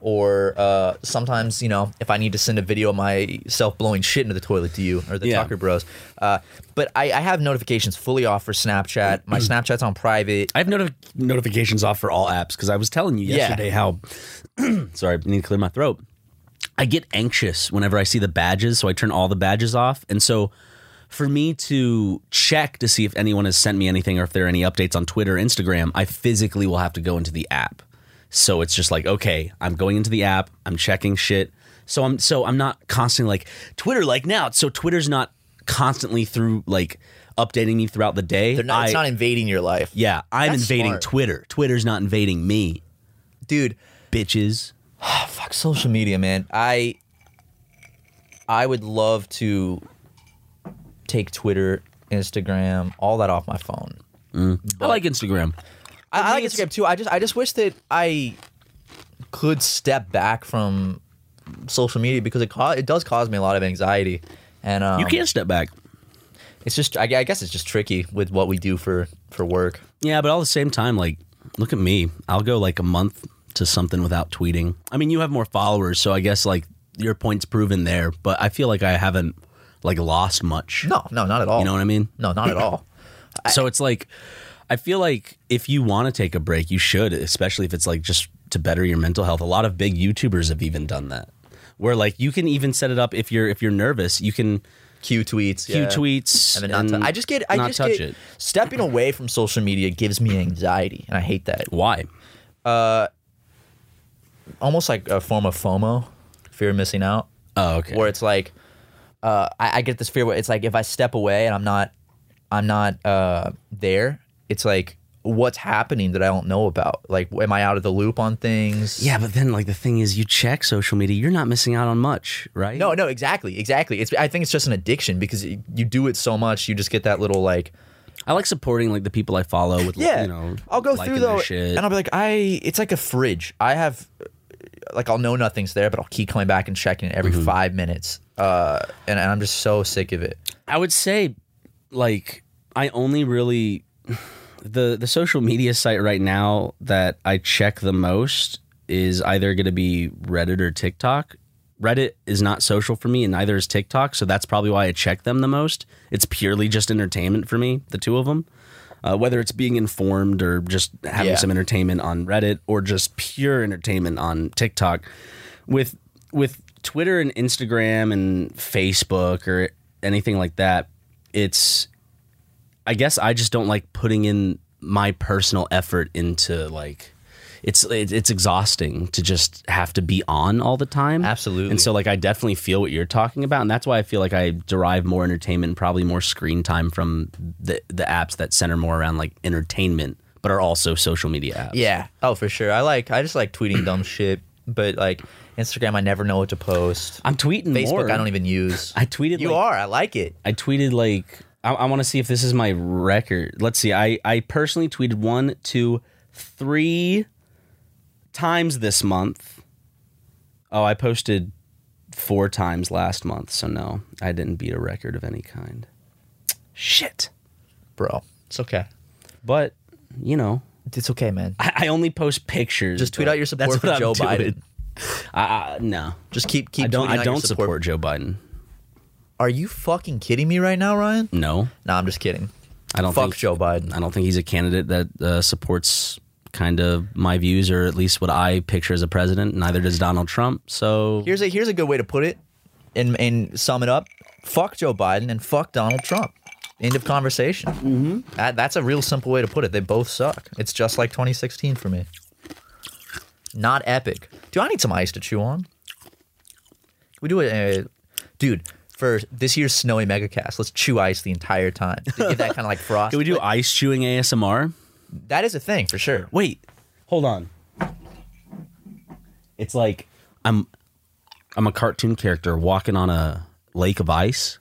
or uh, sometimes, you know, if I need to send a video of myself blowing shit into the toilet to you or the Yeah. Tucker Bros. Uh, but I, I have notifications fully off for Snapchat. My Snapchat's on private. I have noti- notifications off for all apps because I was telling you Yeah. yesterday how. Sorry, I need to clear my throat. I get anxious whenever I see the badges, so I turn all the badges off. And so for me to check to see if anyone has sent me anything or if there are any updates on Twitter or Instagram, I physically will have to go into the app. So it's just like, okay, I'm going into the app, I'm checking shit. So I'm so I'm not constantly like Twitter like now. So Twitter's not constantly through like updating me throughout the day. They're not, I, it's not invading your life. yeah, I'm That's invading smart. Twitter. Twitter's not invading me, Dude, bitches. fuck social media, man. I I would love to take Twitter, Instagram, all that off my phone. I like Instagram. I, I like Instagram too. I just I just wish that I could step back from social media because it co- it does cause me a lot of anxiety. And um, You can't step back. It's just I, I guess it's just tricky with what we do for for work. Yeah, but all the same time, like, look at me. I'll go like a month to something without tweeting. I mean, you have more followers, so I guess like your point's proven there. But I feel like I haven't like lost much. No, no, not at all. You know what I mean? No, not at all. So it's like, I feel like if you want to take a break, you should, especially if it's like just to better your mental health. A lot of big YouTubers have even done that, where like you can even set it up if you're if you're nervous, you can Cue tweets, cue yeah. tweets, And then not and tou- I just get I not just touch get it. stepping away from social media gives me anxiety, and I hate that. Why? Almost like a form of FOMO, fear of missing out. Oh, okay. Where it's like uh, I, I get this fear where it's like if I step away and I'm not I'm not uh, there, it's like what's happening that I don't know about? Like, am I out of the loop on things? Yeah, but then like the thing is, you check social media, you're not missing out on much, right? No, no, exactly, exactly. It's I think it's just an addiction because you do it so much, you just get that little like. I like supporting like the people I follow with, Yeah, you know, I'll go liking through their though, shit. and I'll be like, I. It's like a fridge. I have, like, I'll know nothing's there, but I'll keep coming back and checking it every Mm-hmm. five minutes. Uh, and, and I'm just so sick of it. I would say, like, I only really the the social media site right now that I check the most is either going to be Reddit or TikTok. Reddit is not social for me, and neither is TikTok, so that's probably why I check them the most. It's purely just entertainment for me, the two of them. Uh, whether it's being informed or just having Yeah. some entertainment on Reddit or just pure entertainment on TikTok. With with Twitter and Instagram and Facebook or anything like that, it's I guess I just don't like putting in my personal effort into like it's it's it's exhausting to just have to be on all the time. Absolutely. And so like I definitely feel what you're talking about, and that's why I feel like I derive more entertainment and probably more screen time from the the apps that center more around like entertainment but are also social media apps. Yeah. Oh, for sure. I like. I just like tweeting dumb shit, but like Instagram, I never know what to post. I'm tweeting Facebook, more. I don't even use. I tweeted You like, are. I like it. I tweeted like I, I want to see if this is my record. Let's see. I, I personally tweeted one, two, three times this month. Oh, I posted four times last month, so no, I didn't beat a record of any kind. Shit. Bro, it's okay. But, you know, It's okay, man. I, I only post pictures. Just tweet but out your support that's for what Joe I'm doing. Biden. I, I, no. Just keep keep. I don't tweeting out I your don't support Joe Biden. Are you fucking kidding me right now, Ryan? No. No, I'm just kidding. I don't Fuck think Joe Biden. I don't think he's a candidate that uh, supports kind of my views, or at least what I picture as a president. Neither does Donald Trump. So Here's a here's a good way to put it, and and sum it up. Fuck Joe Biden and fuck Donald Trump. End of conversation. Mm-hmm. That, that's a real simple way to put it. They both suck. It's just like twenty sixteen for me. Not epic. Do I need some ice to chew on? Can we do it, uh, dude? For this year's snowy megacast, let's chew ice the entire time. To give that kind of like frost. can we do But ice chewing A S M R? that is a thing for sure. Wait, hold on. It's like I'm I'm a cartoon character walking on a lake of ice.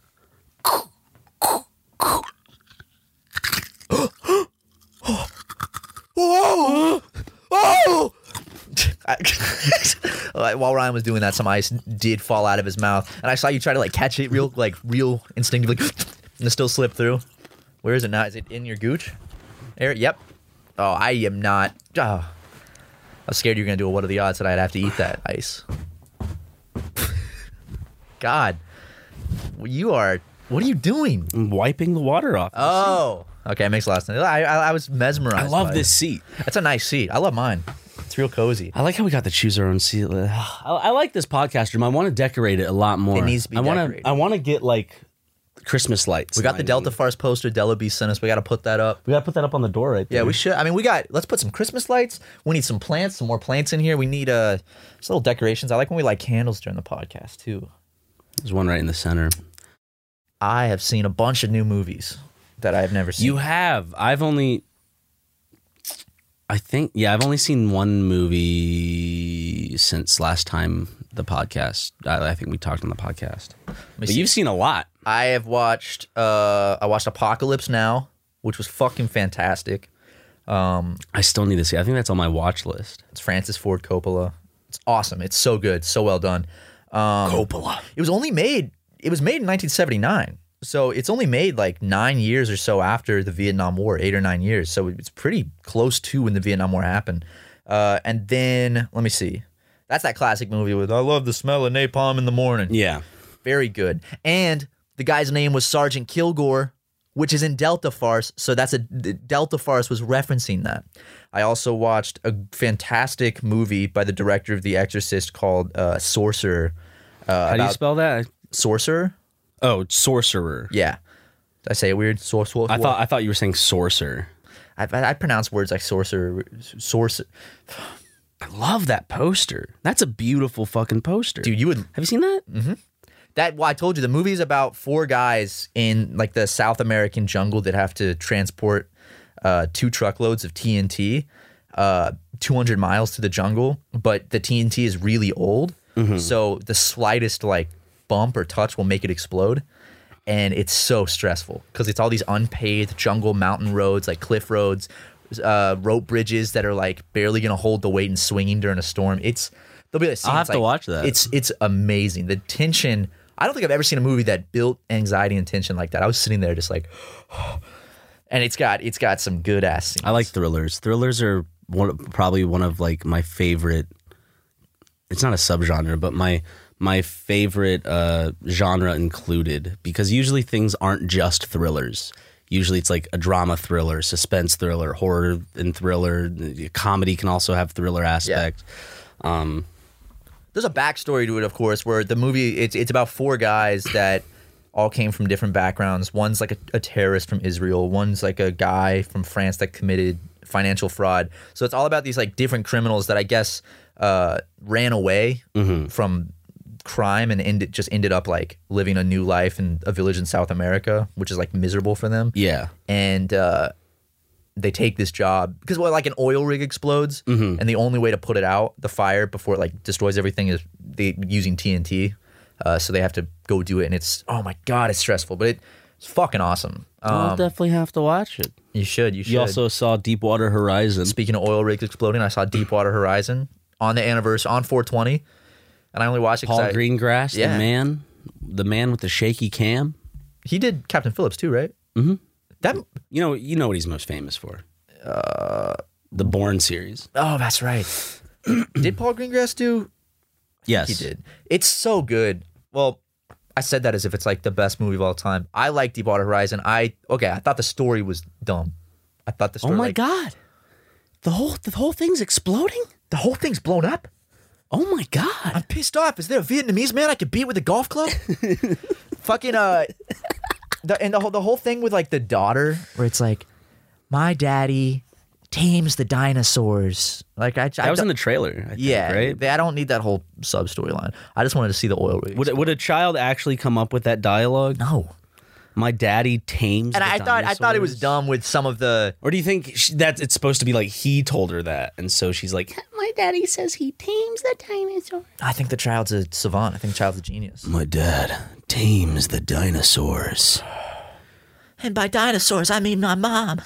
Whoa! Oh! I- While Ryan was doing that, some ice did fall out of his mouth, and I saw you try to like catch it real, like real instinctively, and it still slipped through. Where is it now? Is it in your gooch? Eric? Yep. Oh, I am not. Oh. was scared you were gonna do a what are the odds that I'd have to eat that ice. God, you are. What are you doing? I'm wiping the water off. Oh, okay, it makes a lot of sense. I, I, I was mesmerized. I love by this it. seat. That's a nice seat. I love mine. It's real cozy. I like how we got to choose our own seat. I, I like this podcast room. I want to decorate it a lot more. It needs to be I wanna, decorated. I want to get like Christmas lights. We got the Delta Farce poster. Della B sent us. We got to put that up. We got to put that up on the door right there. Yeah, we should. I mean, we got. Let's put some Christmas lights. We need some plants. Some more plants in here. We need uh, just little decorations. I like when we light candles during the podcast too. There's one right in the center. I have seen a bunch of new movies that I have never seen. You have. I've only. I think yeah. I've only seen one movie since last time the podcast. I, I think we talked on the podcast. But see. you've seen a lot. I have watched. Uh, I watched Apocalypse Now, which was fucking fantastic. Um, I still need to see. I think that's on my watch list. It's Francis Ford Coppola. It's awesome. It's so good. So well done. Um, Coppola. It was only made. It was made in nineteen seventy-nine. So it's only made like nine years or so after the Vietnam War, eight or nine years. So it's pretty close to when the Vietnam War happened. Uh, and then let me see. That's that classic movie with I love the smell of napalm in the morning. Yeah. Very good. And the guy's name was Sergeant Kilgore, which is in Delta Farce. So that's a Delta Farce was referencing that. I also watched a fantastic movie by the director of The Exorcist called uh, Sorcerer. Uh, How do you spell that? Sorcerer? Oh, sorcerer. Yeah. Did I say it weird? Sorcerer. I thought I thought you were saying sorcerer. I, I, I pronounce words like sorcerer. Sorcerer. I love that poster. That's a beautiful fucking poster. Dude, you would. Have you seen that? Mm-hmm. That, well, I told you, the movie is about four guys in like the South American jungle that have to transport uh, two truckloads of T N T uh, two hundred miles to the jungle, but the T N T is really old. Mm-hmm. So the slightest like bump or touch will make it explode. And it's so stressful because it's all these unpaved jungle mountain roads, like cliff roads, uh, rope bridges that are like barely going to hold the weight and swinging during a storm. It's, there'll be a scene. I'll have like, to watch that. It's, it's amazing. The tension, I don't think I've ever seen a movie that built anxiety and tension like that. I was sitting there just like, and it's got, it's got some good ass scenes. I like thrillers. Thrillers are one, probably one of like my favorite. It's not a subgenre, but my my favorite uh, genre included, because usually things aren't just thrillers. Usually it's like a drama thriller, suspense thriller, horror and thriller. Comedy can also have thriller aspect. Yeah. Um, There's a backstory to it, of course, where the movie, it's it's about four guys that all came from different backgrounds. One's like a, a terrorist from Israel. One's like a guy from France that committed financial fraud. So it's all about these like different criminals that I guess uh, ran away mm-hmm. from crime and ended, just ended up like living a new life in a village in South America, which is like miserable for them. Yeah. And uh, they take this job because well, like an oil rig explodes, mm-hmm. and the only way to put it out, the fire, before it like destroys everything, is they using T N T. Uh, so they have to go do it, and it's oh my god, it's stressful, but it, it's fucking awesome. Um, I'll definitely have to watch it. You should. You should. You also saw Deepwater Horizon. Speaking of oil rigs exploding, I saw Deepwater Horizon on the anniversary on four twenty, and I only watched it. Paul I, Greengrass, yeah. the man, the man with the shaky cam. He did Captain Phillips too, right? Mm-hmm. That you know, you know what he's most famous for. Uh, the Bourne series. Oh, that's right. Did Paul Greengrass do? Yes, he did. It's so good. Well, I said that as if it's like the best movie of all time. I like Deepwater Horizon. I okay. I thought the story was dumb. I thought the story. Oh my like, god, the whole the whole thing's exploding. The whole thing's blown up. Oh my god, I'm pissed off. Is there a Vietnamese man I could beat with a golf club? Fucking uh, the, and the whole the whole thing with like the daughter, where it's like, my daddy tames the dinosaurs. Like I, that I was in the trailer. I think, yeah, right. They, I don't need that whole sub storyline. I just wanted to see the oil rig. Would would a child actually come up with that dialogue? No. My daddy tames. And the I thought dinosaurs? I thought it was dumb with some of the. Or do you think she, that it's supposed to be like he told her that, and so she's like, my daddy says he tames the dinosaurs. I think the child's a savant. I think the child's a genius. My dad tames the dinosaurs. And by dinosaurs, I mean my mom.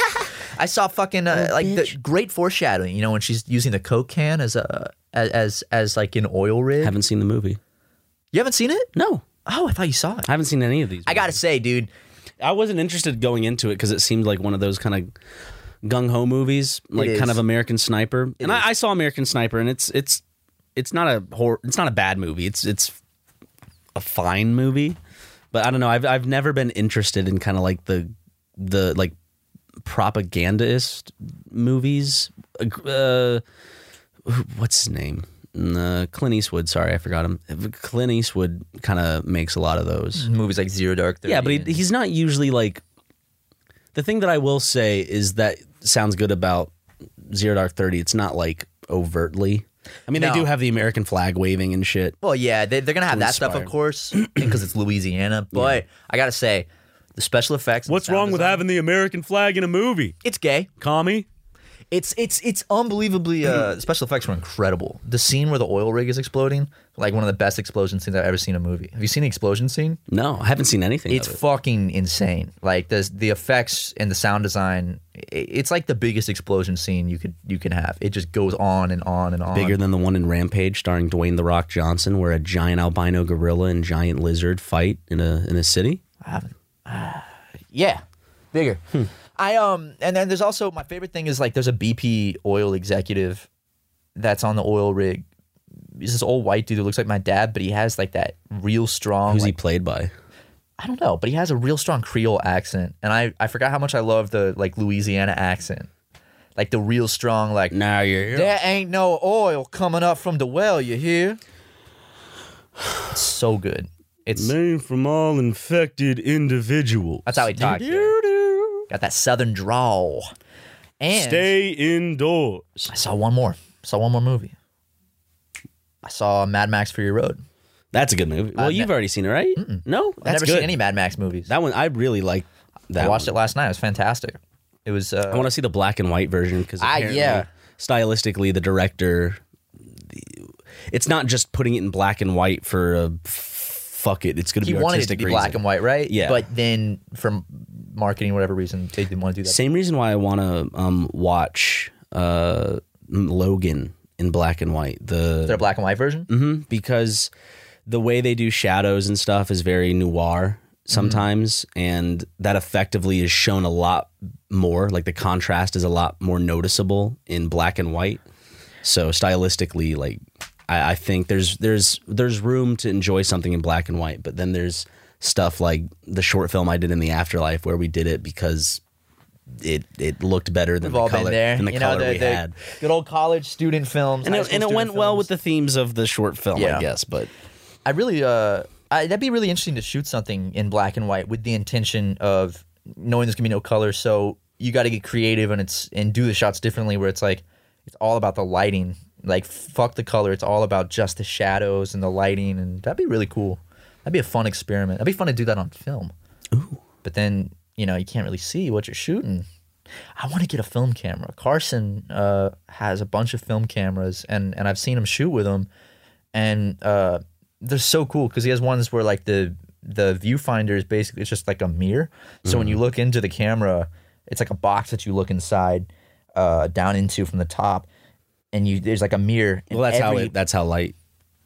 I saw fucking uh, oh, like bitch. the great foreshadowing. You know, when she's using the Coke can as a as as, as like an oil rig. Haven't seen the movie. You haven't seen it? No. Oh, I thought you saw it. I haven't seen any of these movies. I gotta say, dude, I wasn't interested going into it because it seemed like one of those kind of gung ho movies, like is. kind of American Sniper. It and is. I, I saw American Sniper, and it's it's it's not a hor- it's not a bad movie. It's it's a fine movie, but I don't know. I've I've never been interested in kind of like the the like propagandist movies. Uh, what's his name? Uh, Clint Eastwood. Sorry, I forgot him. Clint Eastwood kind of makes a lot of those movies like Zero Dark Thirty. Yeah, but he, and- he's not usually like. The thing that I will say is that sounds good about Zero Dark Thirty. It's not like overtly. I mean, No. they do have the American flag waving and shit. Well, yeah, they, they're gonna have To that stuff, of inspire. course, because it's Louisiana. But I gotta say, the special effects. and What's sound wrong with design- having the American flag in a movie? It's gay. Commie? It's it's it's unbelievably. Uh, the special effects were incredible. The scene where the oil rig is exploding, like one of the best explosion scenes I've ever seen in a movie. Have you seen the explosion scene? No, I haven't seen anything. It's of it. fucking insane. Like the the effects and the sound design. i- It's like the biggest explosion scene you could you can have. It just goes on and on and on. Bigger than the one in Rampage starring Dwayne The Rock Johnson, where a giant albino gorilla and giant lizard fight in a in a city. I haven't. Uh, yeah, bigger. I um, and then there's also my favorite thing is like there's a B P oil executive that's on the oil rig. He's this old white dude who looks like my dad, but he has like that real strong. Who's he like, played by? I don't know, but he has a real strong Creole accent, and I I forgot how much I love the like Louisiana accent, like the real strong like. Now you're here. There ain't no oil coming up from the well, you hear? It's so good. It's Named from all infected individuals. that's how he talks. Got that southern drawl. And Stay indoors. I saw one more. saw one more movie. I saw Mad Max Fury Road. That's a good movie. Well, Uh, you've ne- already seen it, right? No, I've that's never good. seen any Mad Max movies. That one I really like. That I watched one. it last night. It was fantastic. It was. Uh, I want to see the black and white version because Ah, apparently, yeah. stylistically, the director, the, it's not just putting it in black and white for a f- fuck it. It's going to he be wanted it to artistic be reason. black and white, right? Yeah. But then, for marketing, whatever reason, they didn't want to do that. Same reason why I want to um, watch uh, Logan in black and white. The Their black and white version. Mhm, because the way they do shadows and stuff is very noir sometimes, and that effectively is shown a lot more. Like the contrast is a lot more noticeable in black and white. So stylistically, like I, I think there's there's there's room to enjoy something in black and white, but then there's stuff like the short film I did in the Afterlife where we did it because it it looked better than We've the all color been there. than the you know, color the, we the had. good old college student films. And high it, school and it student went well films. with the themes of the short film, Yeah. I guess. But I really, uh, I, that'd be really interesting to shoot something in black and white with the intention of knowing there's gonna be no color. So you got to get creative and it's and do the shots differently. Where it's like it's all about the lighting. Like fuck the color. It's all about just the shadows and the lighting, and that'd be really cool. That'd be a fun experiment. That'd be fun to do that on film. Ooh. But then you know you can't really see what you're shooting. I want to get a film camera. Carson uh, has a bunch of film cameras, and and I've seen him shoot with them, and uh, they're so cool because he has ones where like the the viewfinder is basically it's just like a mirror. So when you look into the camera, it's like a box that you look inside uh, down into from the top, and you there's like a mirror. and well, that's how every- it, that's how light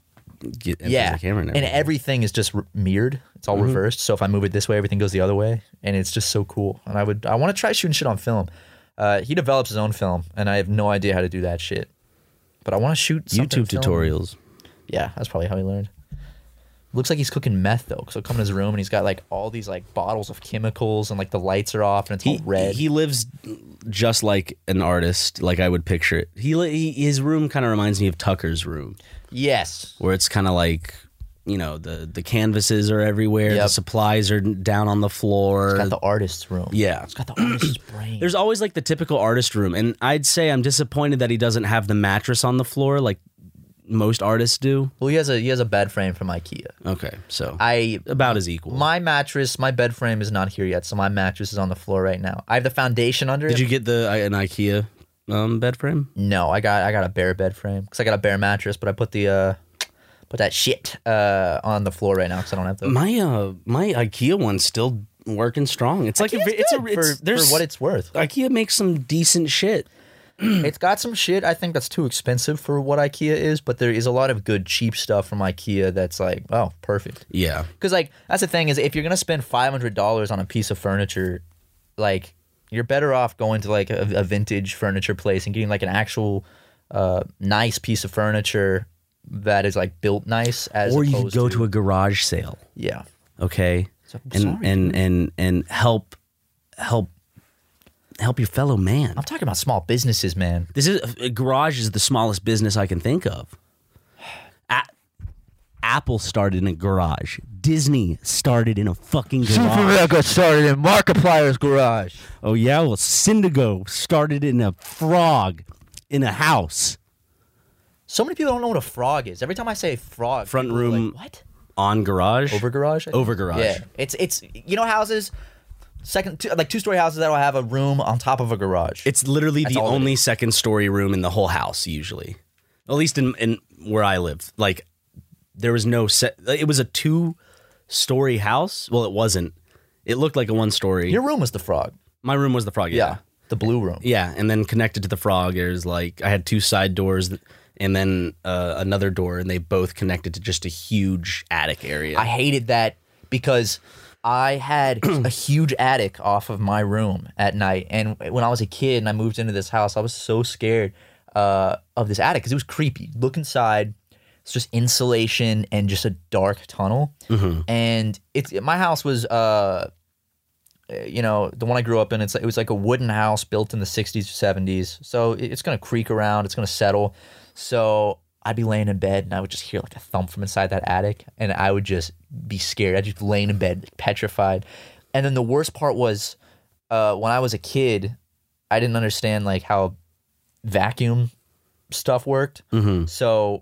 get enters yeah, the camera and and everything. everything is just re- mirrored. It's all reversed. So if I move it this way, everything goes the other way, and it's just so cool. And I would, I want to try shooting shit on film. Uh, he develops his own film, and I have no idea how to do that shit. But I want to shoot something YouTube film. tutorials. Yeah, that's probably how he learned. Looks like he's cooking meth though, because he'll come in his room and he's got like all these like bottles of chemicals, and like the lights are off, and it's He all red. he lives just like an artist, like I would picture it. He, li- he his room kind of reminds me of Tucker's room, yes, where it's kind of like, you know, the the canvases are everywhere, the Yep. supplies are down on the floor. it's got the artist's room. yeah. It's got the artist's brain. There's always like the typical artist room, and I'd say I'm disappointed that he doesn't have the mattress on the floor like most artists do. well, he has a he has a bed frame from IKEA. Okay, so I about as equal. My mattress, my bed frame is not here yet, so my mattress is on the floor right now. I have the foundation under Did it. you get the an IKEA um, bed frame? No, I got I got a bare bed frame because I got a bare mattress, but I put the uh put that shit uh on the floor right now because I don't have the. My uh my IKEA one's still working strong. It's like a, IKEA's it's a good it's, for, there's for what it's worth. IKEA makes some decent shit. It's got some shit I think that's too expensive for what IKEA is, but there is a lot of good cheap stuff from IKEA that's like, oh, perfect. Yeah. Because like that's the thing is if you're gonna spend five hundred dollars on a piece of furniture, like you're better off going to like a, a vintage furniture place and getting like an actual uh, nice piece of furniture that is like built nice. As or you could opposed go to, to a garage sale. Yeah. Okay. So, and sorry, and, dude. and and help help help your fellow man. I'm talking about small businesses, man. This is a garage is the smallest business I can think of. A- Apple started in a garage. Disney started in a fucking garage. Super started in Markiplier's garage. Oh yeah, well Syndigo started in a frog in a house. So many people don't know what a frog is. Every time I say frog, Front people are room like, what? On garage? Over garage? I think? Over garage. Yeah. It's it's you know houses second two, like two story houses that'll have a room on top of a garage. It's literally That's the all it only is. second story room in the whole house usually. At least in in where I lived. Like there was no set it was a two story house. Well, it wasn't. It looked like a one story. Your room was the frog. My room was the frog, yeah. Yeah. The blue room. Yeah, and then connected to the frog, there's like I had two side doors and then uh, another door, and they both connected to just a huge attic area. I hated that because I had a huge attic off of my room at night, and when I was a kid and I moved into this house, I was so scared uh, of this attic because it was creepy. Look inside, it's just insulation and just a dark tunnel, Mm-hmm. and it's my house was. Uh, you know, the one I grew up in, it's it was like a wooden house built in the sixties or seventies. So it's going to creak around. It's going to settle. So I'd be laying in bed and I would just hear like a thump from inside that attic. And I would just be scared. I'd just be laying in bed, petrified. And then the worst part was uh, when I was a kid, I didn't understand like how vacuum stuff worked. Mm-hmm. So,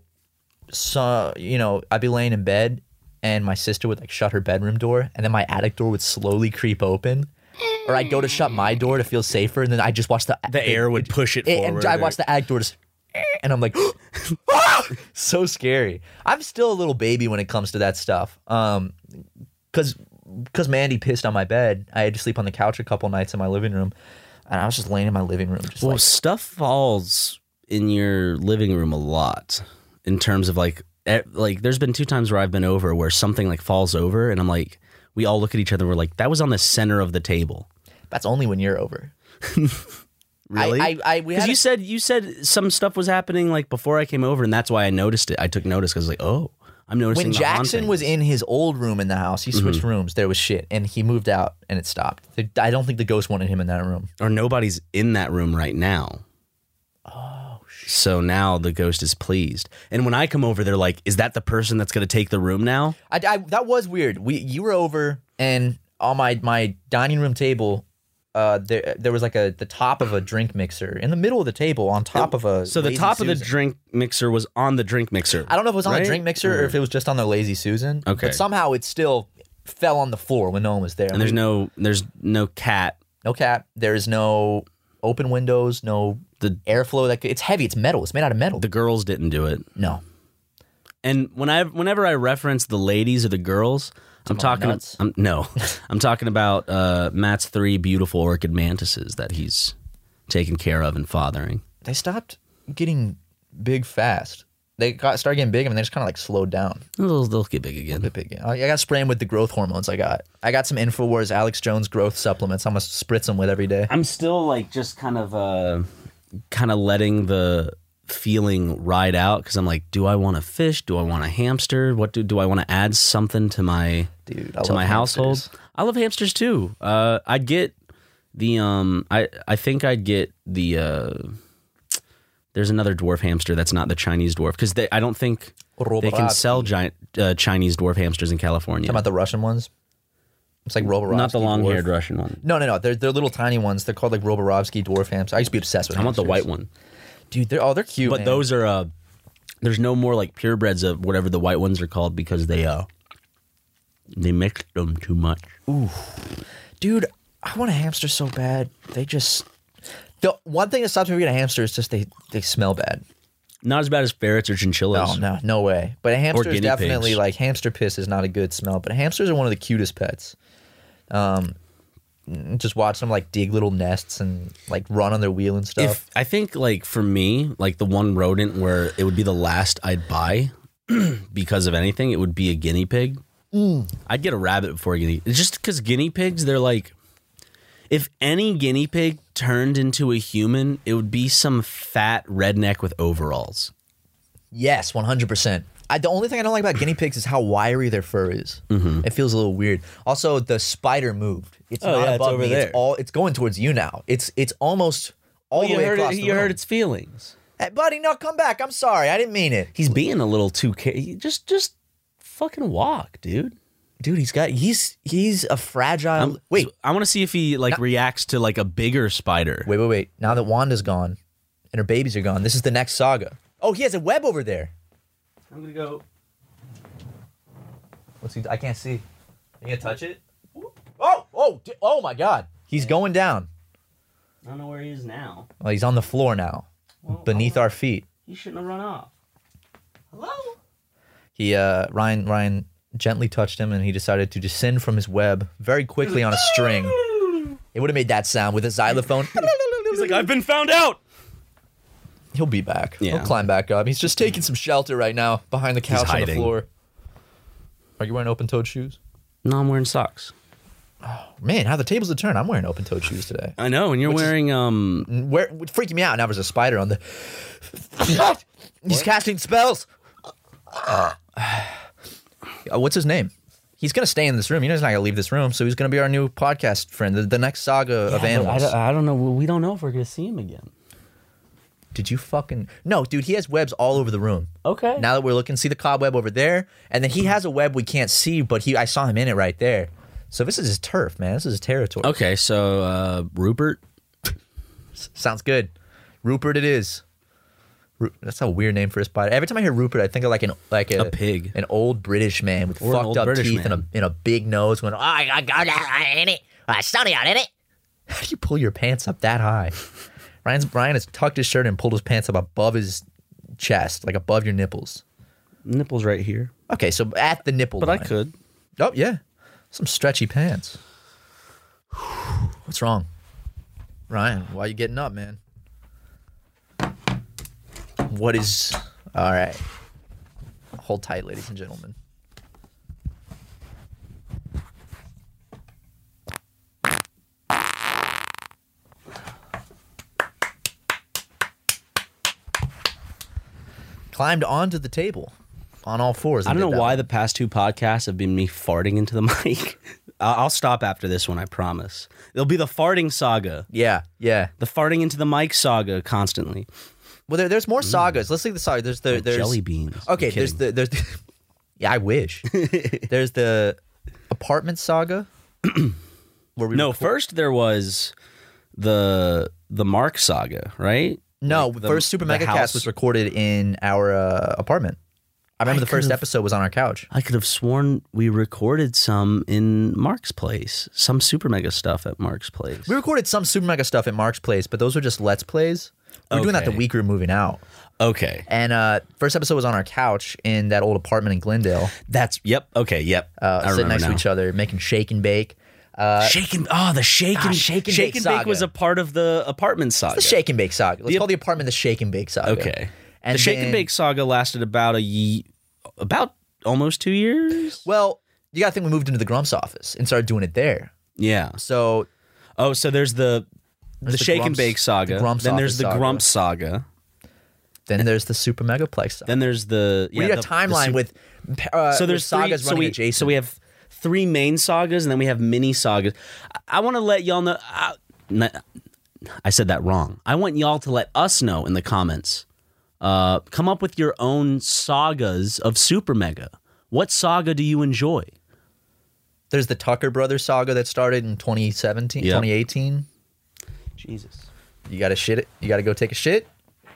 so, you know, I'd be laying in bed and my sister would like shut her bedroom door, and then my attic door would slowly creep open. Or I'd go to shut my door to feel safer, and then I just watch the the air would push it, it forward. and I watch the attic door just, and I'm like, ah! So scary. I'm still a little baby when it comes to that stuff. Um, because because Mandy pissed on my bed, I had to sleep on the couch a couple nights in my living room, and I was just laying in my living room, just well, like stuff falls in your living room a lot in terms of like. Like, there's been two times where I've been over where something like falls over, and I'm like, we all look at each other. We're like, that was on the center of the table. that's only when you're over. Really? I, I, I we Because had you a- said you said some stuff was happening like before I came over, and that's why I noticed it. I took notice because like, oh, I'm noticing. when the Jackson haunting. was in his old room in the house, he switched Mm-hmm. rooms. There was shit, and he moved out, and it stopped. The- I don't think the ghost wanted him in that room. or nobody's in that room right now. Oh, So now the ghost is pleased, and when I come over, they're like, "Is that the person that's going to take the room now?" I, I that was weird. We you were over, and on my my dining room table, uh, there there was like a the top of a drink mixer in the middle of the table on top of a. So the Lazy top of the Susan. drink mixer was on the drink mixer. I don't know if it was on right? the drink mixer or if it was just on the Lazy Susan. Okay. but somehow it still fell on the floor when no one was there. And there's no there's no cat. no cat. There's no open windows. No The airflow. That could, it's heavy. It's metal. It's made out of metal. the girls didn't do it. no. And when I whenever I reference the ladies or the girls, I'm Talking talking about nuts? I'm, no, I'm talking about uh, Matt's three beautiful orchid mantises that he's taking care of and fathering. They stopped getting big fast. They got started getting big and they just kind of like slowed down. They'll, they'll get big again. Bit big. I got spraying with the growth hormones. I got. I got some Infowars Alex Jones growth supplements. I'm gonna spritz them with every day. I'm still like just kind of uh, kind of letting the feeling ride out because I'm like, do I want a fish? Do I want a hamster? What do do I want to add something to my Dude, I to love my household? hamsters. I love hamsters too. Uh, I'd get the um, I I think I'd get the uh, there's another dwarf hamster that's not the Chinese dwarf because they I don't think they can sell giant uh, Chinese dwarf hamsters in California. Talking about the Russian ones. It's like Roborovsky. Not the long-haired dwarf. Russian one. No, no, no. They're they're little tiny ones. They're called like Roborovsky dwarf hamsters. I used to be obsessed with. I want the hamsters. white one. Dude, they're oh they're cute. But man. those are uh there's no more like purebreds of whatever the white ones are called because they uh they mixed them too much. Dude, I want a hamster so bad. They just the one thing that stops me from getting a hamster is just they they smell bad. Not as bad as ferrets or chinchillas. No, no, no way. But a hamster is guinea definitely pigs. like hamster piss is not a good smell. But hamsters are one of the cutest pets. Um, just watch them like dig little nests and like run on their wheel and stuff. If I think like for me, like the one rodent where it would be the last I'd buy because of anything, it would be a guinea pig. I'd get a rabbit before a guinea. It's just because guinea pigs, they're like If any guinea pig turned into a human, it would be some fat redneck with overalls. Yes, one hundred percent. I, the only thing I don't like about guinea pigs is how wiry their fur is. Mm-hmm. It feels a little weird. Also, the spider moved. It's oh, not yeah, above it's over me. there. It's all. It's going towards you now. It's it's almost all well, the you way heard across it, the You room. heard its feelings. Hey, buddy, no, come back. I'm sorry. I didn't mean it. He's being a little too. Ca- just just fucking walk, dude. Dude, he's got. He's he's a fragile. I'm, wait, I want to see if he like No. reacts to like a bigger spider. wait, wait, wait. Now that Wanda's gone, and her babies are gone, this is the next saga. Oh, he has a web over there. I'm gonna go. What's he? I can't see. You gonna touch it? Oh, oh, di- oh my God! He's going down. I don't know where he is now. Well, he's on the floor now, Well, beneath our feet. He shouldn't have run off. Hello. He, uh, Ryan, Ryan gently touched him, and he decided to descend from his web very quickly on a string. It would have made that sound with a xylophone. He's like, I've been found out. He'll be back. Yeah. He'll climb back up. He's just taking some shelter right now behind the couch on the hiding. floor. Are you wearing open-toed shoes? No, I'm wearing socks. Man, how the tables have turned. I'm wearing open-toed shoes today. I know, and you're Which is- wearing um. Where it's freaking me out. Now there's a spider on the. He's casting spells. Uh, what's his name? He's gonna stay in this room. He's not gonna leave this room. So he's gonna be our new podcast friend. The, the next saga of Yeah, animals. I don't, I don't know. We don't know if we're gonna see him again. Did you fucking no, dude? He has webs all over the room. Okay. Now that we're looking, see the cobweb over there, and then he has a web we can't see, but he I saw him in it right there. So this is his turf, man. This is his territory. Okay, so uh, Rupert. Sounds good. Rupert, it is. Ru- That's a weird name for a spider. Every time I hear Rupert, I think of like an like a, A pig. an old British man with Or an fucked old up British teeth and a man. and a big nose. Going, oh, I I got that in it. Uh, sunny out in it. How do you pull your pants up that high? Ryan's Ryan has tucked his shirt and pulled his pants up above his chest, like above your nipples. Nipples right here. Okay, so at the nipple But line. I could. Oh yeah, some stretchy pants. What's wrong, Ryan? Why are you getting up, man? What is... All right. Hold tight, ladies and gentlemen. Climbed onto the table on all fours. I and don't did know that why one. the past two podcasts have been me farting into the mic. I'll I'll stop after this one, I promise. It'll be the farting saga. Yeah, yeah. The farting into the mic saga constantly. Well, there, there's more sagas. Let's look at the saga. There's the Like there's jelly beans. Okay, I'm there's kidding. the there's the, yeah, I wish. There's the apartment saga. where we No, record- first there was the the Mark saga, right? no. Like the- first Super the Mega house. Cast was recorded in our uh, apartment. I remember I the first could've- episode was on our couch. I could have sworn we recorded some in Mark's place. Some Super Mega stuff at Mark's place. We recorded some Super Mega stuff at Mark's place, but those were just Let's Plays. We were doing that the Okay. week we were moving out. Okay. And uh, first episode was on our couch in that old apartment in Glendale, That's yep. Okay, yep. uh, I sitting remember next now. to each other, making shake and bake. Uh, Shake and oh, the shake and Ah, shake and shake bake and saga. bake was a part of the apartment saga. the shake and bake saga. Let's The- call the apartment the shake and bake saga. Okay. And the shake then- and bake saga lasted about a ye- about almost two years. Well, you got to think we moved into the Grumps office and started doing it there. Yeah. So Oh, so there's the There's the, the shake and Grumps- bake saga. the Grumps then there's office the saga. Grumps saga. then there's the Super Megaplex saga. Then there's the we yeah, need a the- the timeline Sup- with uh, so there's with sagas three, running so we, adjacent. So we have three main sagas, and then we have mini sagas. I, I want to let y'all know. I, n- I said that wrong. I want y'all to let us know in the comments. Uh, come up with your own sagas of Super Mega. What saga do you enjoy? There's the Tucker Brothers saga that started in twenty seventeen, Yep. twenty eighteen. Jesus. You got to shit it. You got to go take a shit.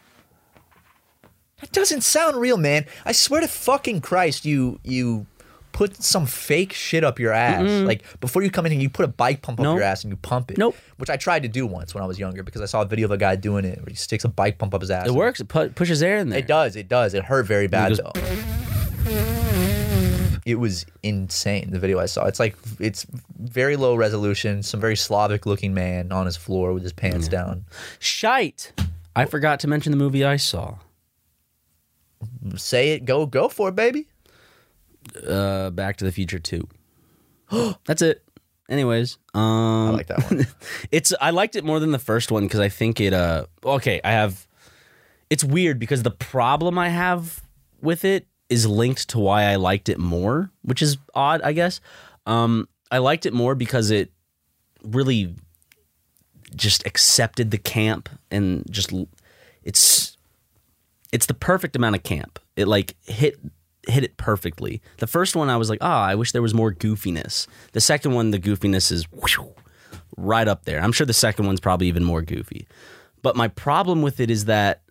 That doesn't sound real, man. I swear to fucking Christ, you you put some fake shit up your ass. Like before you come in here, you put a bike pump up Nope. your ass and you pump it. Nope. Which I tried to do once when I was younger because I saw a video of a guy doing it where he sticks a bike pump up his ass. It works. It pu- pushes air in there. It does. It does. It hurt very bad goes- though. It was insane. The video I saw. It's like it's very low resolution. Some very Slavic looking man on his floor with his pants down. Shite. I forgot to mention the movie I saw. Say it. Go. Go for it, baby. Uh, Back to the Future two. That's it. Anyways, um, I like that one. it's I liked it more than the first one because I think it. Uh, okay, I have. It's weird because the problem I have with it is linked to why I liked it more, which is odd, I guess. Um, I liked it more because it really just accepted the camp and just it's it's the perfect amount of camp. It like hit hit it perfectly. The first one I was like, oh, I wish there was more goofiness. The second one, the goofiness is whoosh, right up there. I'm sure the second one's probably even more goofy. But my problem with it is that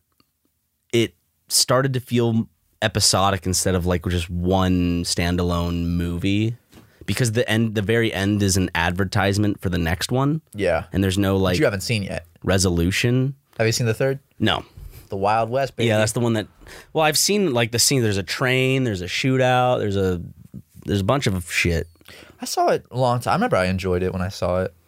it started to feel episodic instead of like just one standalone movie. Because the end, the very end is an advertisement for the next one. Yeah. And there's no like... Which you haven't seen yet. Resolution. Have you seen the third? No. The Wild West, baby. Yeah, that's the one that... Well, I've seen like the scene. There's a train. There's a shootout. There's a... There's a bunch of shit. I saw it a long time. I remember I enjoyed it when I saw it.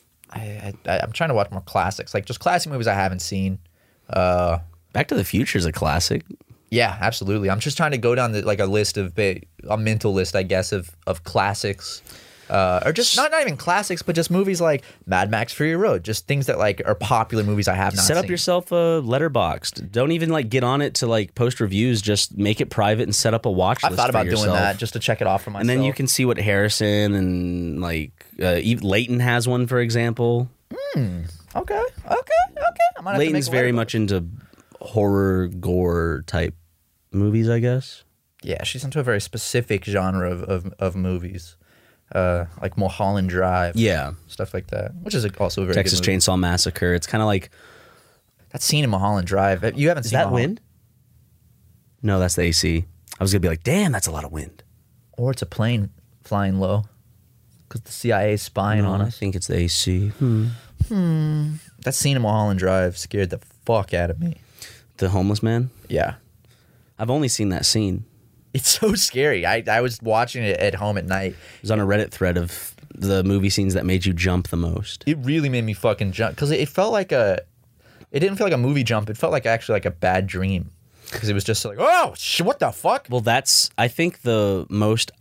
I, I, I'm trying to watch more classics. Like just classic movies I haven't seen. Uh, Back to the Future is a classic. Yeah, absolutely. I'm just trying to go down the, like a list of a mental list, I guess, of of classics, uh, or just not not even classics, but just movies like Mad Max: Fury Road, just things that like are popular movies I have not Set seen. up yourself a Letterboxd. Don't even like get on it to like post reviews. Just make it private and set up a watch list. I thought about for yourself. doing that just to check it off for myself. And then you can see what Harrison and like uh, Leighton has one, for example. Hmm. Okay. Okay. Okay. I might have Leighton's to make a very Letterboxd. much into horror, gore type movies, I guess. Yeah, she's into a very specific genre of of, of movies, uh, like Mulholland Drive. Yeah, stuff like that, which is also a very Texas good movie. Chainsaw Massacre. It's kind of like that scene in Mulholland Drive. You haven't is seen that Mulholland? wind? No, that's the A C. I was gonna be like, damn, that's a lot of wind. Or it's a plane flying low because the C I A is spying No, on I us. think it's the A C. Hmm. Hmm. That scene in Mulholland Drive scared the fuck out of me. The homeless man? Yeah. I've only seen that scene. It's so scary. I, I was watching it at home at night. It was on a Reddit thread of the movie scenes that made you jump the most. It really made me fucking jump because it, it felt like a. It didn't feel like a movie jump. It felt like actually like a bad dream because it was just like, oh, sh- what the fuck? Well, that's I think the most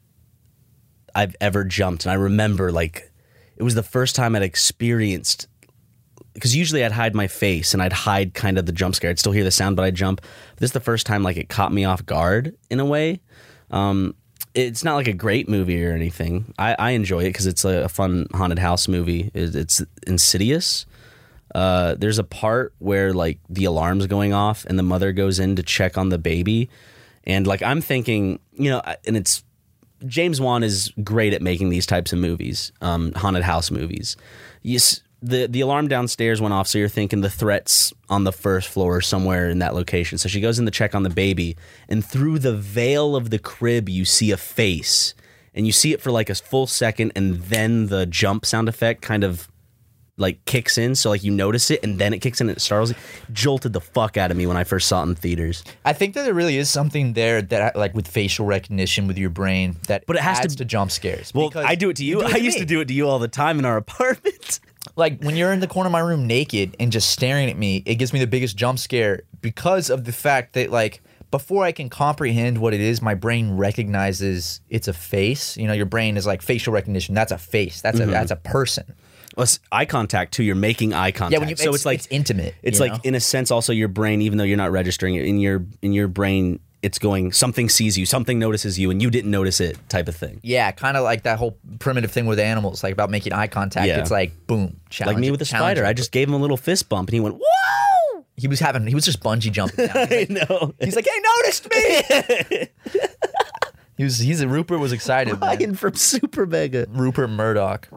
I've ever jumped, and I remember like it was the first time I'd experienced. Because usually I'd hide my face and I'd hide kind of the jump scare. I'd still hear the sound, but I'd jump. This is the first time like it caught me off guard in a way. Um, it's not like a great movie or anything. I, I enjoy it because it's a, a fun haunted house movie. It, it's Insidious. Uh, there's a part where like the alarm's going off and the mother goes in to check on the baby. And like I'm thinking, you know, and it's James Wan is great at making these types of movies, um, haunted house movies. Yes. The the alarm downstairs went off, so you're thinking the threat's on the first floor somewhere in that location. So she goes in to check on the baby, and through the veil of the crib, you see a face. And you see it for like a full second, and then the jump sound effect kind of like kicks in. So like you notice it, and then it kicks in and it startles you. Jolted the fuck out of me when I first saw it in theaters. I think that there really is something there that, like, with facial recognition with your brain that but it has adds to, to jump scares. Well, I do it to you. you do it I to used me. to do it to you all the time in our apartment. Like, when you're in the corner of my room naked and just staring at me, it gives me the biggest jump scare because of the fact that, like, before I can comprehend what it is, my brain recognizes it's a face. You know, your brain is like facial recognition. That's a face. That's Mhm. a that's a person. Well, it's eye contact too. You're making eye contact. Yeah, when you, so it's, it's like it's intimate. It's you like know? in a sense also your brain, even though you're not registering it in your in your brain, it's going something sees you, something notices you, and you didn't notice it, type of thing. Yeah, kind of like that whole primitive thing with animals, like about making eye contact. Yeah. It's like boom, challenge. Like me with the spider, I just gave him a little fist bump, and he went, "Whoa!" He was having, he was just bungee jumping down. I know. He's like, "Hey, noticed me!" he was, he's a Rupert was excited. Ryan Man. from Super Mega. Rupert Murdoch.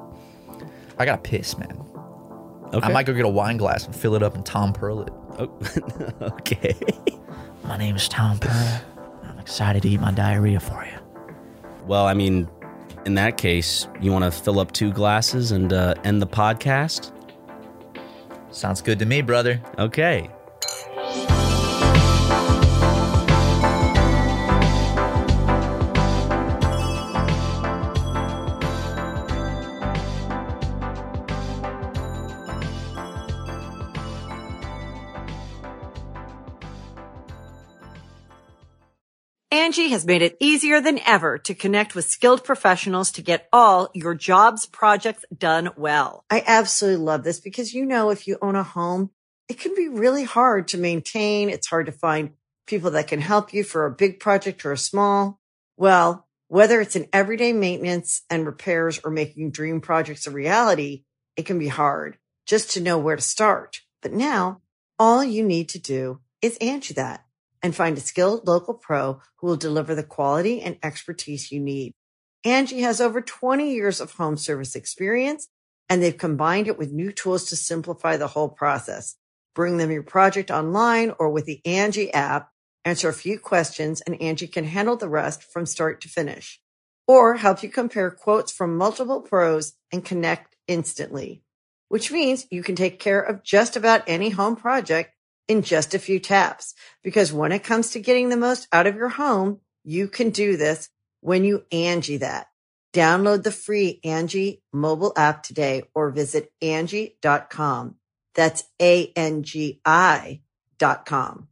I gotta piss, man. Okay. I might go get a wine glass and fill it up and Tom Pearl it. Oh, okay. My name is Tom Pearl. I'm excited to eat my diarrhea for you. Well, I mean, in that case, you want to fill up two glasses and uh, end the podcast? Sounds good to me, brother. Okay. Angie has made it easier than ever to connect with skilled professionals to get all your jobs projects done well. I absolutely love this because, you know, if you own a home, it can be really hard to maintain. It's hard to find people that can help you for a big project or a small. Well, whether it's in everyday maintenance and repairs or making dream projects a reality, it can be hard just to know where to start. But now all you need to do is Angie that and find a skilled local pro who will deliver the quality and expertise you need. Angie has over twenty years of home service experience, and they've combined it with new tools to simplify the whole process. Bring them your project online or with the Angie app, answer a few questions, and Angie can handle the rest from start to finish. Or help you compare quotes from multiple pros and connect instantly, which means you can take care of just about any home project in just a few taps. Because when it comes to getting the most out of your home, you can do this when you Angie that. Download the free Angie mobile app today or visit Angie dot com. That's A N G I dot com.